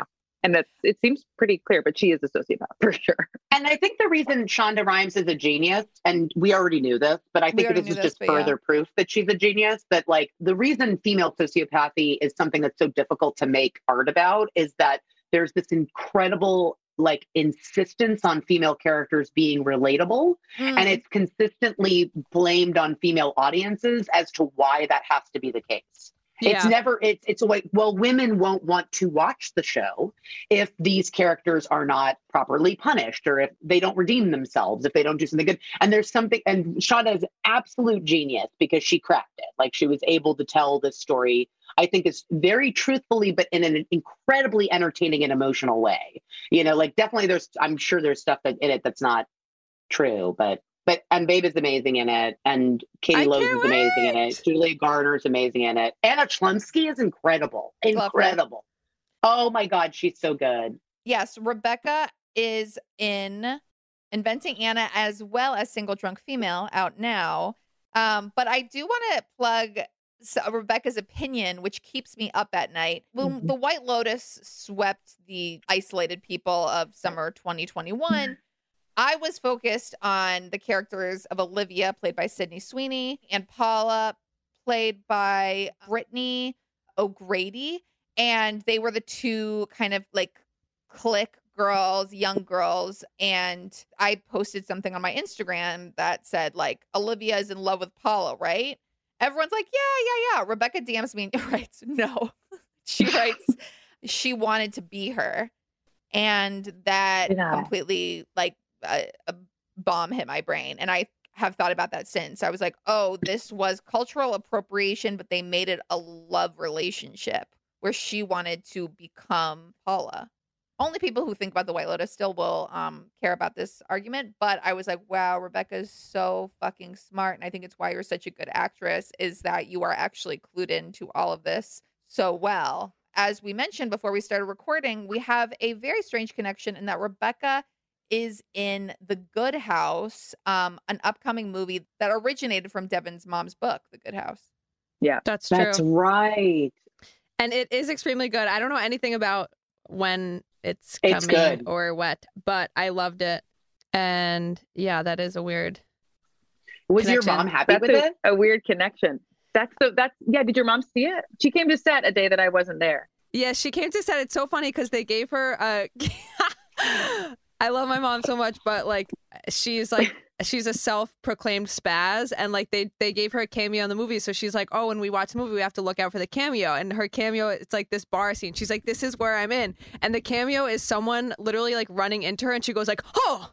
And that's, it seems pretty clear, but she is a sociopath for sure. And I think the reason Shonda Rhimes is a genius, and we already knew this, but I think this is just this, further yeah. proof that she's a genius, that like the reason female sociopathy is something that's so difficult to make art about is that there's this incredible like insistence on female characters being relatable. Mm. And it's consistently blamed on female audiences as to why that has to be the case. It's Yeah. never, it's, it's like, well, women won't want to watch the show if these characters are not properly punished or if they don't redeem themselves, if they don't do something good. And there's something, and Shonda is absolute genius because she cracked it. Like she was able to tell this story, I think is very truthfully, but in an incredibly entertaining and emotional way. You know, like definitely there's, I'm sure there's stuff that, in it that's not true, but But and Babe is amazing in it, and Katie I Lowes can't is amazing in wait. it. Julia Garner's amazing in it. Anna Chlumsky is incredible, incredible. Oh my God, she's so good. Yes, Rebecca is in Inventing Anna as well as Single Drunk Female out now. Um, but I do want to plug s- Rebecca's opinion, which keeps me up at night. When Mhm. the White Lotus swept the isolated people of summer twenty twenty-one, I was focused on the characters of Olivia, played by Sydney Sweeney, and Paula, played by Brittany O'Grady. And they were the two kind of like clique girls, young girls. And I posted something on my Instagram that said, like, Olivia is in love with Paula, right? Everyone's like, yeah, yeah, yeah. Rebecca D Ms me and writes, no. She writes, she wanted to be her. And that Yeah. completely, like, a, a bomb hit my brain. And I have thought about that since. I was like, oh, this was cultural appropriation, but they made it a love relationship where she wanted to become Paula. Only people who think about the White Lotus still will um, care about this argument. But I was like, wow, Rebecca's so fucking smart. And I think it's why you're such a good actress, is that you are actually clued into all of this so well. As we mentioned before we started recording, we have a very strange connection in that Rebecca is in The Good House, um, an upcoming movie that originated from Devin's mom's book, The Good House. Yeah, That's true. That's right. And it is extremely good. I don't know anything about when it's It's coming good. or what, but I loved it. And yeah, that is a weird. Was your Connection. mom happy That's with a, it? a weird connection. That's the that's yeah. Did your mom see it? She came to set a day that I wasn't there. Yeah, she came to set. It's so funny because they gave her a. I love my mom so much, but like she's like she's a self-proclaimed spaz, and like they they gave her a cameo in the movie, so she's like, oh, when we watch the movie, we have to look out for the cameo. And her cameo, it's like this bar scene. She's like, this is where I'm in, and the cameo is someone literally like running into her, and she goes like, oh.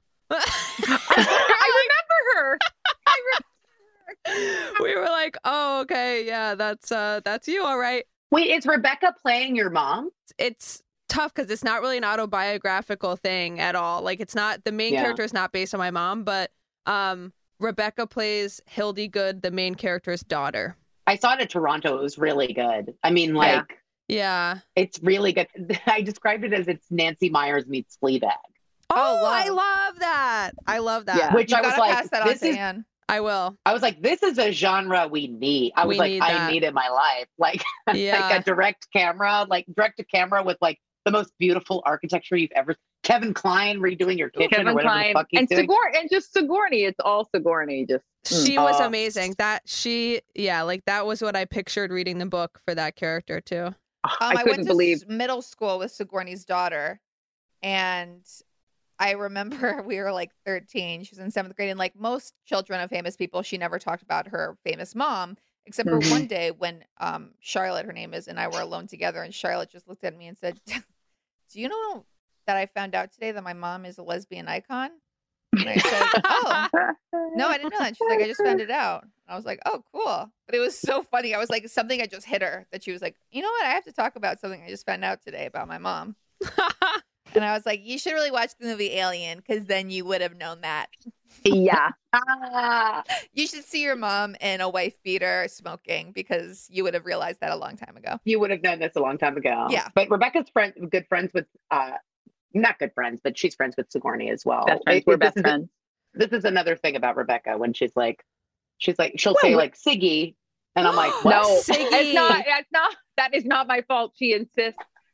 I remember her. I remember. We were like, oh, okay, yeah, that's uh that's you, all right. Wait, is Rebecca playing your mom? It's tough because it's not really an autobiographical thing at all. Like it's not, the main Yeah. character is not based on my mom, but um Rebecca plays Hildy Good, the main character's daughter. I saw it at Toronto. It was really good. I mean, like, Yeah. it's really good. I described it as it's Nancy Myers meets Fleabag. Oh, Oh, wow. I love that. I love that. Yeah. Which You I was gotta like, pass that on this to is Anne. I will. I was like, this is a genre we need. I was We like, need I that. need in my life. Like, Yeah. like a direct camera, like direct to camera with like the most beautiful architecture you've ever. Kevin Kline redoing your kitchen or Kevin whatever Kline the fuck he's and doing. Sigourney, and just Sigourney. It's all Sigourney. Just mm. She was Oh. amazing. That she, yeah, like that was what I pictured reading the book for that character too. Um, I I, couldn't went to believe. s- middle school with Sigourney's daughter, and I remember we were like thirteen. She was in seventh grade, and like most children of famous people, she never talked about her famous mom, except for Mhm. one day when um, Charlotte, her name is, and I were alone together, and Charlotte just looked at me and said, "Do you know that I found out today that my mom is a lesbian icon?" And I said, "Oh, no, I didn't know that." She's like, "I just found it out." And I was like, "Oh, cool." But it was so funny. I was like, something I just hit her that she was like, "You know what? I have to talk about something I just found out today about my mom." And I was like, "You should really watch the movie Alien, because then you would have known that. yeah. Ah, You should see your mom in a wife beater smoking, because you would have realized that a long time ago." you would have known this a long time ago. Yeah. But Rebecca's friend, good friends with, uh, not good friends, but she's friends with Sigourney as well. Best friends. It- We're this best is- friends. This is another thing about Rebecca when she's like, she's like, she'll Wait, say what- like Siggy, and I'm like, what? No, Siggy. it's not. It's not. That is not my fault. She insists.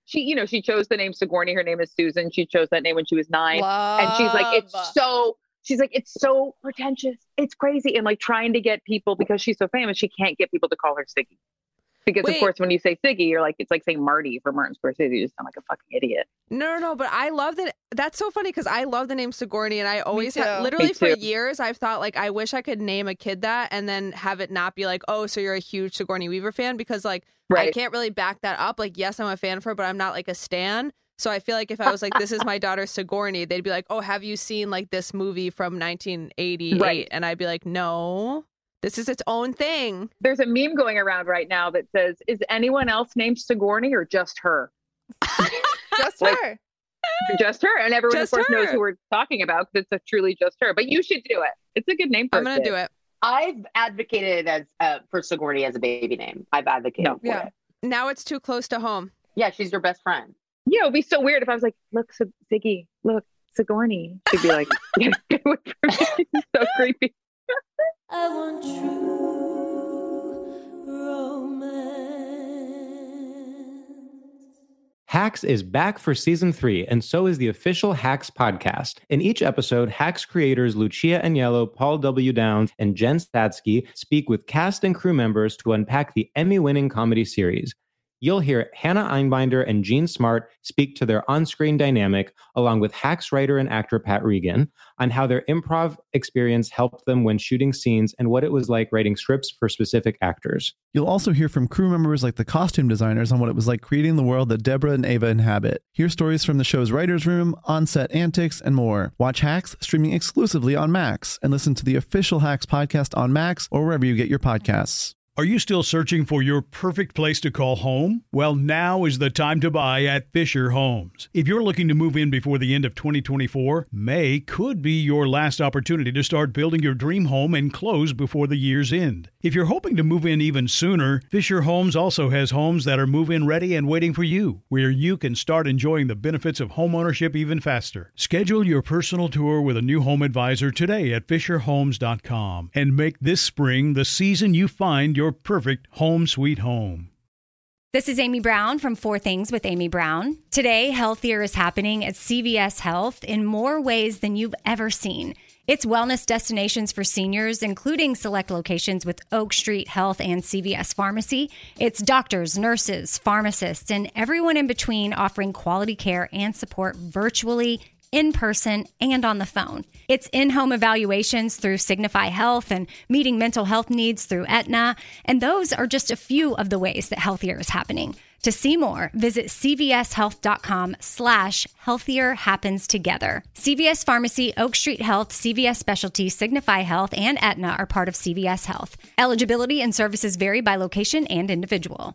she, you know, she chose the name Sigourney. Her name is Susan. She chose that name when she was nine. Love. And she's like, it's so, she's like, it's so pretentious. It's crazy. And like trying to get people, because she's so famous, she can't get people to call her Siggy. Because Wait. of course, when you say Siggy, you're like, it's like saying Marty for Martin Scorsese. You just sound like a fucking idiot. No, no, no. But I love that. That's so funny because I love the name Sigourney, and I always too. have, literally Me for too. years, I've thought like, I wish I could name a kid that and then have it not be like, oh, so you're a huge Sigourney Weaver fan, because like, I Right. can't really back that up. Like, yes, I'm a fan of her, but I'm not like a stan. So I feel like if I was like, this is my daughter Sigourney, they'd be like, oh, have you seen like this movie from nineteen eighty-eight? Right. And I'd be like, no, this is its own thing. There's a meme going around right now that says, is anyone else named Sigourney or just her? Just Like- her. Just her. And everyone, Just of course, knows her. who we're talking about because it's a truly just her. But you should do it. It's a good name for I'm a going to kid. do it. I've advocated as uh, for Sigourney as a baby name. I've advocated No. for Yeah. it. Now it's too close to home. Yeah, she's your best friend. Yeah, it would be so weird if I was like, look, Sig- Ziggy, look, Sigourney. She'd be like, yeah, it would be so creepy. I want true romance. Hacks is back for season three, and so is the official Hacks podcast. In each episode, Hacks creators Lucia Agnello, Paul W. Downs, and Jen Statsky speak with cast and crew members to unpack the Emmy-winning comedy series. You'll hear Hannah Einbinder and Jean Smart speak to their on-screen dynamic, along with Hacks writer and actor Pat Regan, on how their improv experience helped them when shooting scenes and what it was like writing scripts for specific actors. You'll also hear from crew members like the costume designers on what it was like creating the world that Deborah and Ava inhabit. Hear stories from the show's writer's room, on-set antics, and more. Watch Hacks streaming exclusively on Max, and listen to the official Hacks podcast on Max or wherever you get your podcasts. Are you still searching for your perfect place to call home? Well, now is the time to buy at Fisher Homes. If you're looking to move in before the end of twenty twenty-four, May could be your last opportunity to start building your dream home and close before the year's end. If you're hoping to move in even sooner, Fisher Homes also has homes that are move-in ready and waiting for you, where you can start enjoying the benefits of homeownership even faster. Schedule your personal tour with a new home advisor today at fisher homes dot com and make this spring the season you find your perfect home sweet home. This is Amy Brown from Four Things with Amy Brown. Today, healthier is happening at C V S Health in more ways than you've ever seen. It's wellness destinations for seniors, including select locations with Oak Street Health and C V S Pharmacy. It's doctors, nurses, pharmacists, and everyone in between offering quality care and support virtually, in person, and on the phone. It's in-home evaluations through Signify Health and meeting mental health needs through Aetna. And those are just a few of the ways that healthier is happening. To see more, visit cvshealth.com slash healthier happens together. C V S Pharmacy, Oak Street Health, C V S Specialty, Signify Health, and Aetna are part of C V S Health. Eligibility and services vary by location and individual.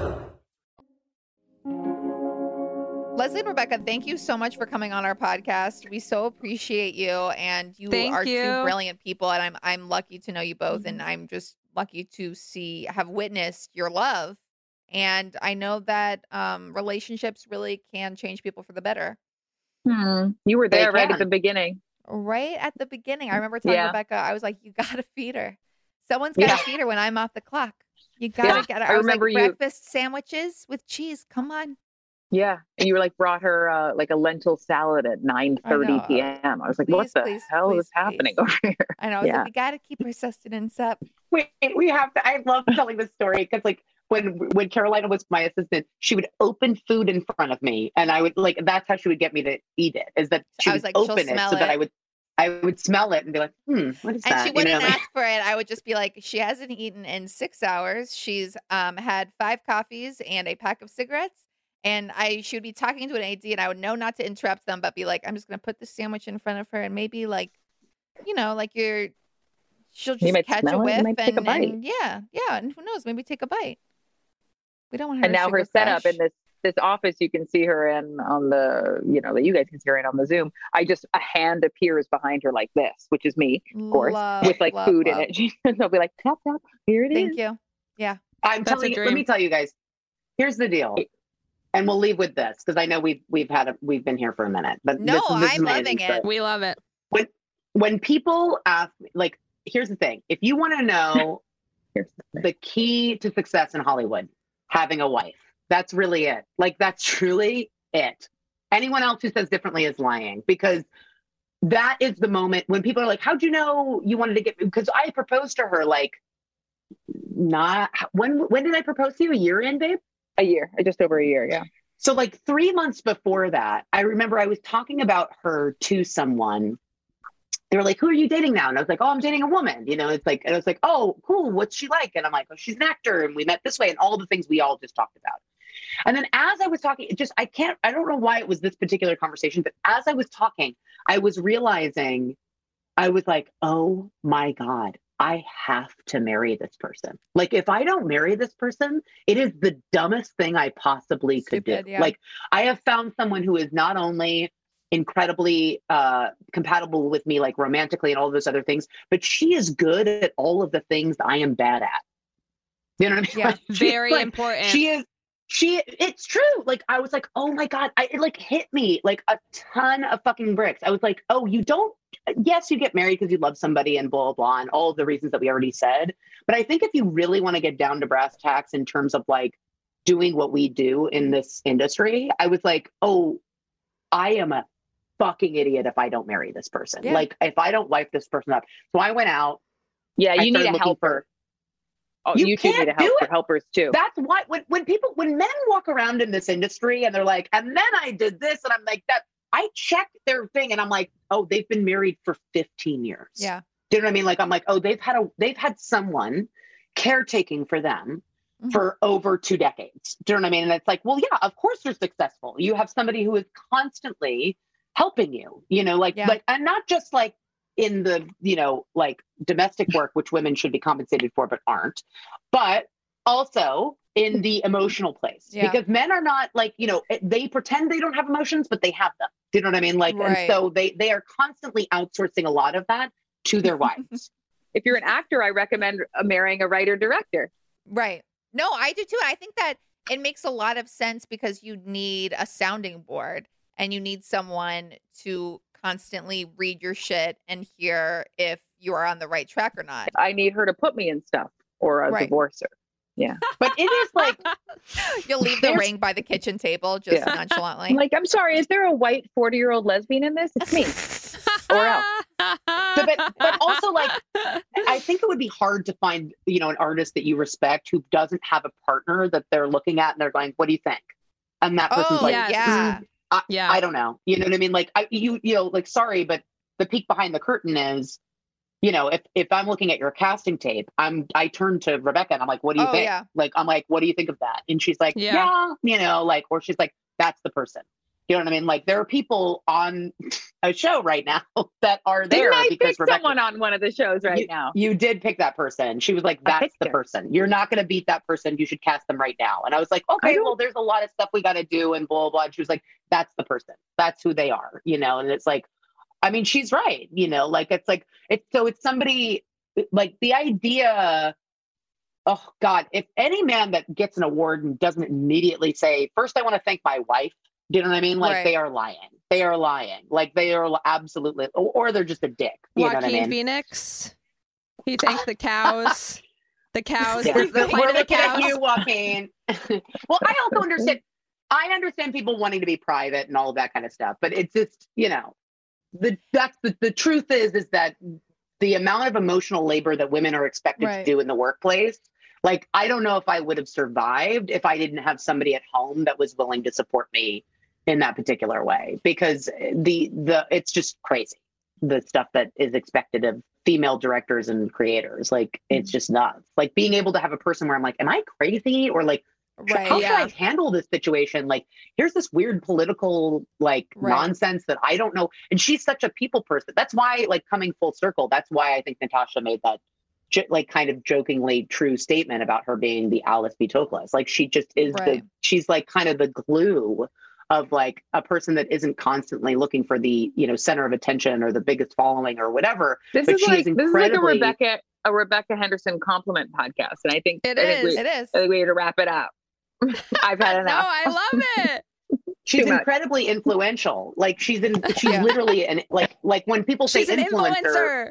Leslie and Rebecca, thank you so much for coming on our podcast. We so appreciate you, and you Thank are you. two brilliant people. And I'm I'm lucky to know you both, and I'm just lucky to see have witnessed your love. And I know that um, relationships really can change people for the better. Hmm. You were They there right can. at the beginning. Right at the beginning, I remember telling Yeah. Rebecca, I was like, "You gotta feed her. Someone's gotta Yeah. feed her when I'm off the clock. You gotta Yeah, get her." I I was like, remember you- breakfast sandwiches with cheese. Come on. Yeah. And you were like, brought her uh, like a lentil salad at nine thirty know. p.m. I was like, what Please, the please, hell please, is happening please. over here? I know. I was Yeah. like, we gotta keep her sustenance up. Wait, we have to. I love telling this story because, like, when when Carolina was my assistant, she would open food in front of me, and I would like that's how she would get me to eat it. Is that she I would was like, she'll open it smell so that it. I would I would smell it and be like, hmm, what is And that? she You wouldn't know, like- ask for it. I would just be like, she hasn't eaten in six hours. She's um had five coffees and a pack of cigarettes. And I she would be talking to an A D, and I would know not to interrupt them, but be like, I'm just gonna put the sandwich in front of her, and maybe like, you know, like you're, she'll You just might catch smell a it, you whiff, might take and, a bite. and yeah, yeah, and who knows, maybe take a bite. We don't want her. And to now her sugar setup crush. in this this office you can see her in on the, you know, that you guys can see her in on the Zoom. I just, a hand appears behind her like this, which is me, of course, Love, with like love, food love. in it. And I'll be like, tap, tap, here it is. Thank you. Yeah. I'm That's telling a you. Let dream. me tell you guys. Here's the deal, and we'll leave with this because I know we've we've had a, we've been here for a minute. But No, this is, this is I'm my loving intro. it. We love it. When when people ask, me, like, here's the thing: if you want to know Here's the thing. the key to success in Hollywood, having a wife. That's really it. Like, that's truly it. Anyone else who says differently is lying, because that is the moment when people are like, how'd you know you wanted to get, because I proposed to her like, not, when, when did I propose to you? A year in, babe? A year, just over a year. Yeah. So like three months before that, I remember I was talking about her to someone. They were like, who are you dating now? And I was like, oh, I'm dating a woman. You know, it's like, and I was like, oh, cool. What's she like? And I'm like, oh, she's an actor. And we met this way, and all the things we all just talked about. And then as I was talking, it just, I can't, I don't know why it was this particular conversation, but as I was talking, I was realizing, I was like, oh my God, I have to marry this person. Like, if I don't marry this person, it is the dumbest thing I possibly could Stupid, do. yeah. Like, I have found someone who is not only incredibly uh, compatible with me, like romantically and all those other things, but she is good at all of the things I am bad at. You know what I mean? Yeah, Like, she's very like- important. She is, she, it's true. Like, I was like, oh my God, I, it like hit me like a ton of fucking bricks. I was like, oh, you don't, yes, you get married because you love somebody and blah, blah, blah, and all of the reasons that we already said. But I think if you really want to get down to brass tacks in terms of like doing what we do in this industry, I was like, oh, I am a fucking idiot if I don't marry this person. Yeah. Like, if I don't wife this person up. So I went out. Yeah, I you need started a looking helper. Oh, You you, two need a can't do help for it. helpers too. That's why when, when people, when men walk around in this industry and they're like, and then I did this, and I'm like, that, I check their thing and I'm like, oh, they've been married for fifteen years. Yeah. Do you know what I mean? Like, I'm like, oh, they've had a, they've had someone caretaking for them Mhm. for over two decades. Do you know what I mean? And it's like, well, yeah, of course you're successful. You have somebody who is constantly helping you, you know, like, Yeah. like, and not just like in the, you know, like domestic work, which women should be compensated for, but aren't, but also in the emotional place. Yeah. Because men are not like, you know, they pretend they don't have emotions, but they have them. Do you know what I mean? Like, Right. and so they, they are constantly outsourcing a lot of that to their wives. If you're an actor, I recommend uh, marrying a writer director. Right. No, I do too. I think that it makes a lot of sense because you need a sounding board and you need someone to constantly read your shit and hear if you are on the right track or not. I need her to put me in stuff or a Right. divorcer. Yeah. But it is like, You'll leave the There's- ring by the kitchen table just Yeah. nonchalantly. I'm like, I'm sorry, is there a white forty year old lesbian in this? It's me. Or else. So, but, but also like, I think it would be hard to find, you know, an artist that you respect who doesn't have a partner that they're looking at and they're going, what do you think? And that person's Oh, like, yes. yeah. I, Yeah. I don't know. You know what I mean? Like, I, you, you know, like, sorry, but the peek behind the curtain is, you know, if, if I'm looking at your casting tape, I'm, I turn to Rebecca and I'm like, what do you Oh, think? yeah. Like, I'm like, what do you think of that? And she's like, Yeah. yeah, you know, like, or she's like, that's the person. You know what I mean? Like, there are people on a show right now that are there Didn't I because pick Rebecca, someone on one of the shows right you, now? you did pick that person. She was like, I that's picked the her. person. You're not going to beat that person. You should cast them right now. And I was like, I okay, don't- well, there's a lot of stuff we got to do and blah, blah, blah. And she was like, that's the person. That's who they are, you know? And it's like, I mean, she's right. You know, like, it's like, it's, so it's somebody like the idea, oh God, if any man that gets an award and doesn't immediately say, first, I want to thank my wife. Do you know what I mean? Like, Right. they are lying. They are lying. Like, they are absolutely, or, or they're just a dick. You know what I Joaquin mean? Phoenix. He thanked the cows. The cows. Yeah. The, the We're plight of the looking at cows. you, Joaquin. Well, I also understand. I understand people wanting to be private and all of that kind of stuff, but it's just, you know, the that's the, the truth is is that the amount of emotional labor that women are expected Right. to do in the workplace, like, I don't know if I would have survived if I didn't have somebody at home that was willing to support me in that particular way, because the the it's just crazy, the stuff that is expected of female directors and creators. Like, it's just nuts. Like, being able to have a person where I'm like, am I crazy? Or like, Right. how Yeah. should I handle this situation? Like, here's this weird political like Right. nonsense that I don't know. And she's such a people person. That's why, like, coming full circle, that's why I think Natasha made that j- like kind of jokingly true statement about her being the Alice B. Toklas. Like, she just is Right. the, she's like kind of the glue of like a person that isn't constantly looking for the, you know, center of attention or the biggest following or whatever. This But is she like is this is like a incredibly- Rebecca a Rebecca Henderson compliment podcast, and I think It I think is. we, It is. I think we need to wrap it up. I've had No, enough. I love it. She's Too much. incredibly influential. Like, she's in, she's Yeah. literally an like like when people say She's an influencer, influencer.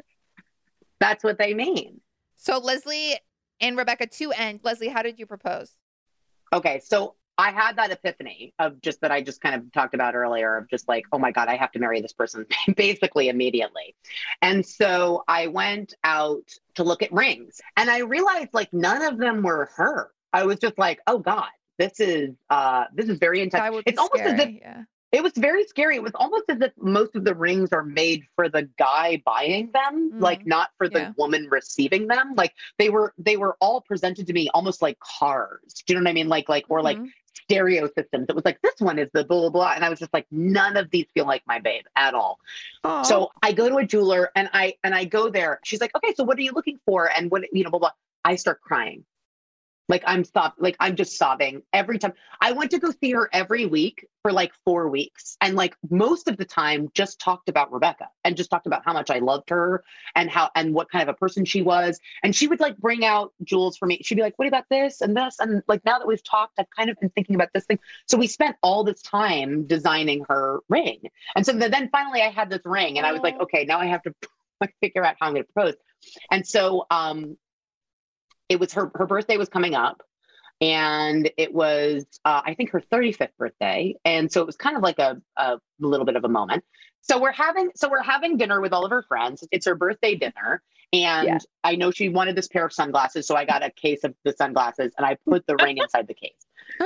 that's what they mean. So Leslie and Rebecca, to end, Leslie, how did you propose? Okay, so I had that epiphany of just that I just kind of talked about earlier of just like, oh my God, I have to marry this person basically immediately. And so I went out to look at rings and I realized like none of them were her. I was just like, oh God, this is, uh, this is very intense. That would be it's almost scary, as if yeah. It was very scary. It was almost as if most of the rings are made for the guy buying them, Mm, like not for the yeah. woman receiving them. Like they were, they were all presented to me almost like cars. Do you know what I mean? Like, like, or like Mhm. stereo systems. It was like, this one is the blah, blah, blah. And I was just like, none of these feel like my babe at all. Aw. So I go to a jeweler and I, and I go there. She's like, okay, so what are you looking for? And what, you know, blah, blah. I start crying. Like I'm stop, like I'm just sobbing every time. I went to go see her every week for like four weeks. And like most of the time just talked about Rebecca and just talked about how much I loved her and how, and what kind of a person she was. And she would like bring out jewels for me. She'd be like, what about this and this? And like, now that we've talked, I've kind of been thinking about this thing. So we spent all this time designing her ring. And so then, then finally I had this ring and I was like, okay, now I have to figure out how I'm going to propose. And so, um, it was her, her birthday was coming up and it was, uh, I think her thirty-fifth birthday. And so it was kind of like a, a little bit of a moment. So we're having, so we're having dinner with all of her friends. It's her birthday dinner. And Yeah. I know she wanted this pair of sunglasses. So I got a case of the sunglasses and I put the ring inside the case.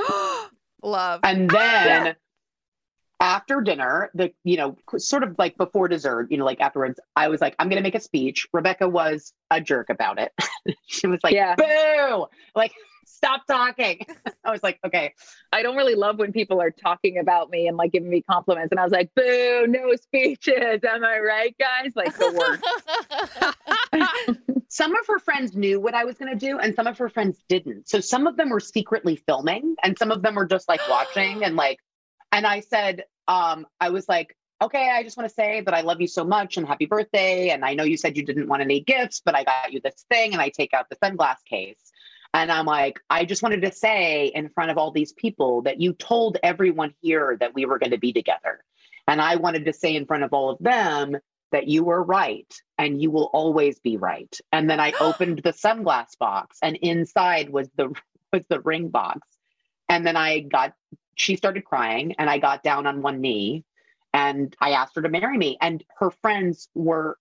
Love. And then after dinner, the, you know, sort of like before dessert, you know, like afterwards, I was like, I'm going to make a speech. Rebecca was a jerk about it. She was like, Yeah. boo, like, stop talking. I was like, okay. I don't really love when people are talking about me and like giving me compliments. And I was like, boo, no speeches. Am I right, guys? Like the worst. Some of her friends knew what I was going to do and some of her friends didn't. So some of them were secretly filming and some of them were just like watching and like, and I said, um, I was like, okay, I just want to say that I love you so much and happy birthday. And I know you said you didn't want any gifts, but I got you this thing. And I take out the sunglass case. And I'm like, I just wanted to say in front of all these people that you told everyone here that we were going to be together. And I wanted to say in front of all of them that you were right and you will always be right. And then I opened the sunglass box and inside was the was the ring box. And then I got, she started crying and I got down on one knee and I asked her to marry me. And her friends were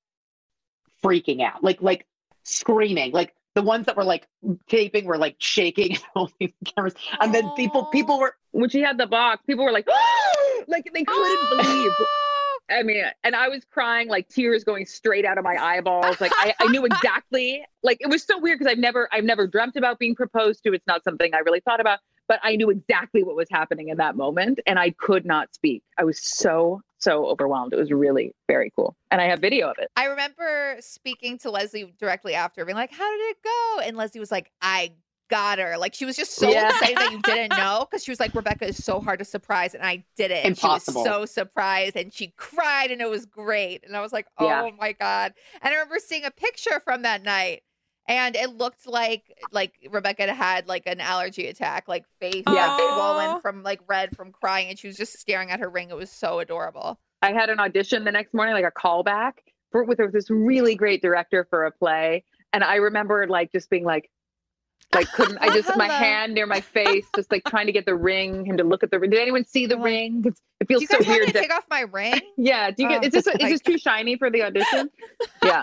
freaking out, like, like screaming, like the ones that were like taping were like shaking and holding the cameras. And then people, people were, When she had the box, people were like, oh! Like they couldn't believe. I mean, and I was crying, like tears going straight out of my eyeballs. Like I, I knew exactly, like it was so weird because I've never, I've never dreamt about being proposed to. It's not something I really thought about, but I knew exactly what was happening in that moment and I could not speak. I was so, so overwhelmed. It was really very cool. And I have video of it. I remember speaking to Leslie directly after, being like, how did it go? And Leslie was like, I got her. Like, she was just so Yeah. excited that you didn't know, because she was like, Rebecca is so hard to surprise, and I did it. And Impossible. She was so surprised, and she cried, and it was great. And I was like, oh Yeah. my God. And I remember seeing a picture from that night, and it looked like like Rebecca had had like an allergy attack, like face Yeah. swollen from like red from crying, and she was just staring at her ring. It was so adorable. I had an audition the next morning, like a callback for with this really great director for a play. And I remember like just being like, like couldn't I just my Hello. hand near my face, just like trying to get the ring, him to look at the ring. Did anyone see the Oh. ring? 'Cause it Do feels you so guys want me weird. to that- take off my ring? yeah. Do you get? Oh, Is this is my this too shiny for the audition? Yeah.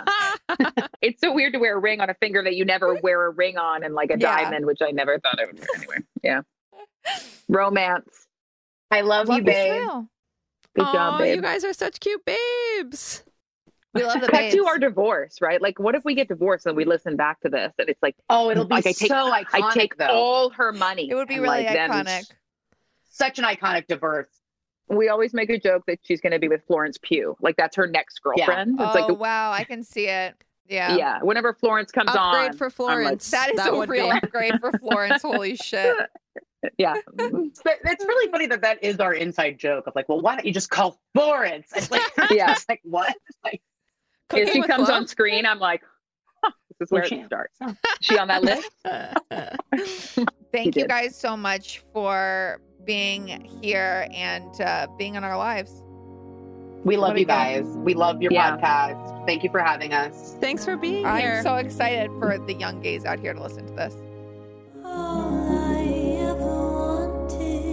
It's so weird to wear a ring on a finger that you never wear a ring on, and like a Yeah. diamond, which I never thought I would wear anyway. Yeah. Romance. I love, Love you, is babe. real. Good job, Aw, babe. you guys are such cute babes. We love the Cut babes. to our divorce, right? Like, what if we get divorced and we listen back to this and it's like, Oh, it'll be Like, I take- so iconic I take though. all her money. It would be and, really like, then iconic. Such an iconic divorce. We always make a joke that she's going to be with Florence Pugh. Like, that's her next girlfriend. It's Oh like, wow, I can see it. Yeah. yeah. Whenever Florence comes Upgrade on, for I'm like, Florence. That is That a would real be. upgrade for Florence. Holy shit. yeah. But it's really funny that that is our inside joke of like, well, why don't you just call Florence? It's like, Yeah. it's like what? It's like, If Cooking she with comes love? on screen, I'm like, huh, this is where Well, it starts. Is she on that list? Thank You you did. guys so much for being here and uh, being in our lives. we love What do you you got? guys. We love your Yeah. podcast. Thank you for having us. Thanks for being I'm here. so excited for the young gays out here to listen to this. All I ever wanted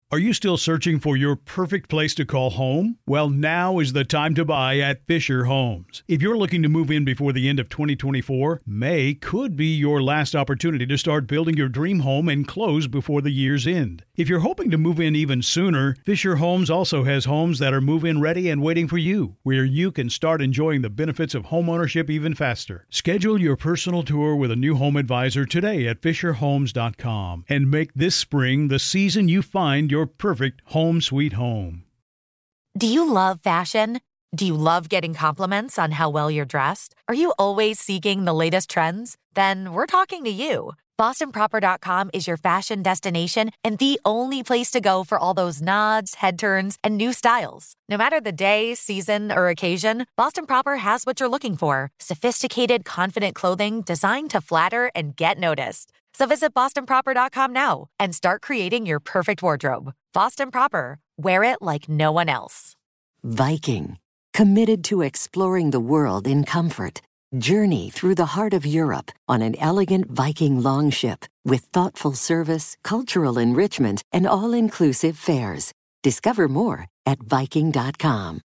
Are you still searching for your perfect place to call home? Well, now is the time to buy at Fisher Homes. If you're looking to move in before the end of twenty twenty-four, May could be your last opportunity to start building your dream home and close before the year's end. If you're hoping to move in even sooner, Fisher Homes also has homes that are move-in ready and waiting for you, where you can start enjoying the benefits of homeownership even faster. Schedule your personal tour with a new home advisor today at fisher homes dot com and make this spring the season you find your perfect home sweet home. Do you love fashion? Do you love getting compliments on how well you're dressed? Are you always seeking the latest trends? Then we're talking to you. Boston Proper dot com is your fashion destination and the only place to go for all those nods, head turns, and new styles. No matter the day, season, or occasion, Boston Proper has what you're looking for. Sophisticated, confident clothing designed to flatter and get noticed. So visit Boston Proper dot com now and start creating your perfect wardrobe. Boston Proper. Wear it like no one else. Viking. Committed to exploring the world in comfort. Journey through the heart of Europe on an elegant Viking longship with thoughtful service, cultural enrichment, and all-inclusive fares. Discover more at Viking dot com.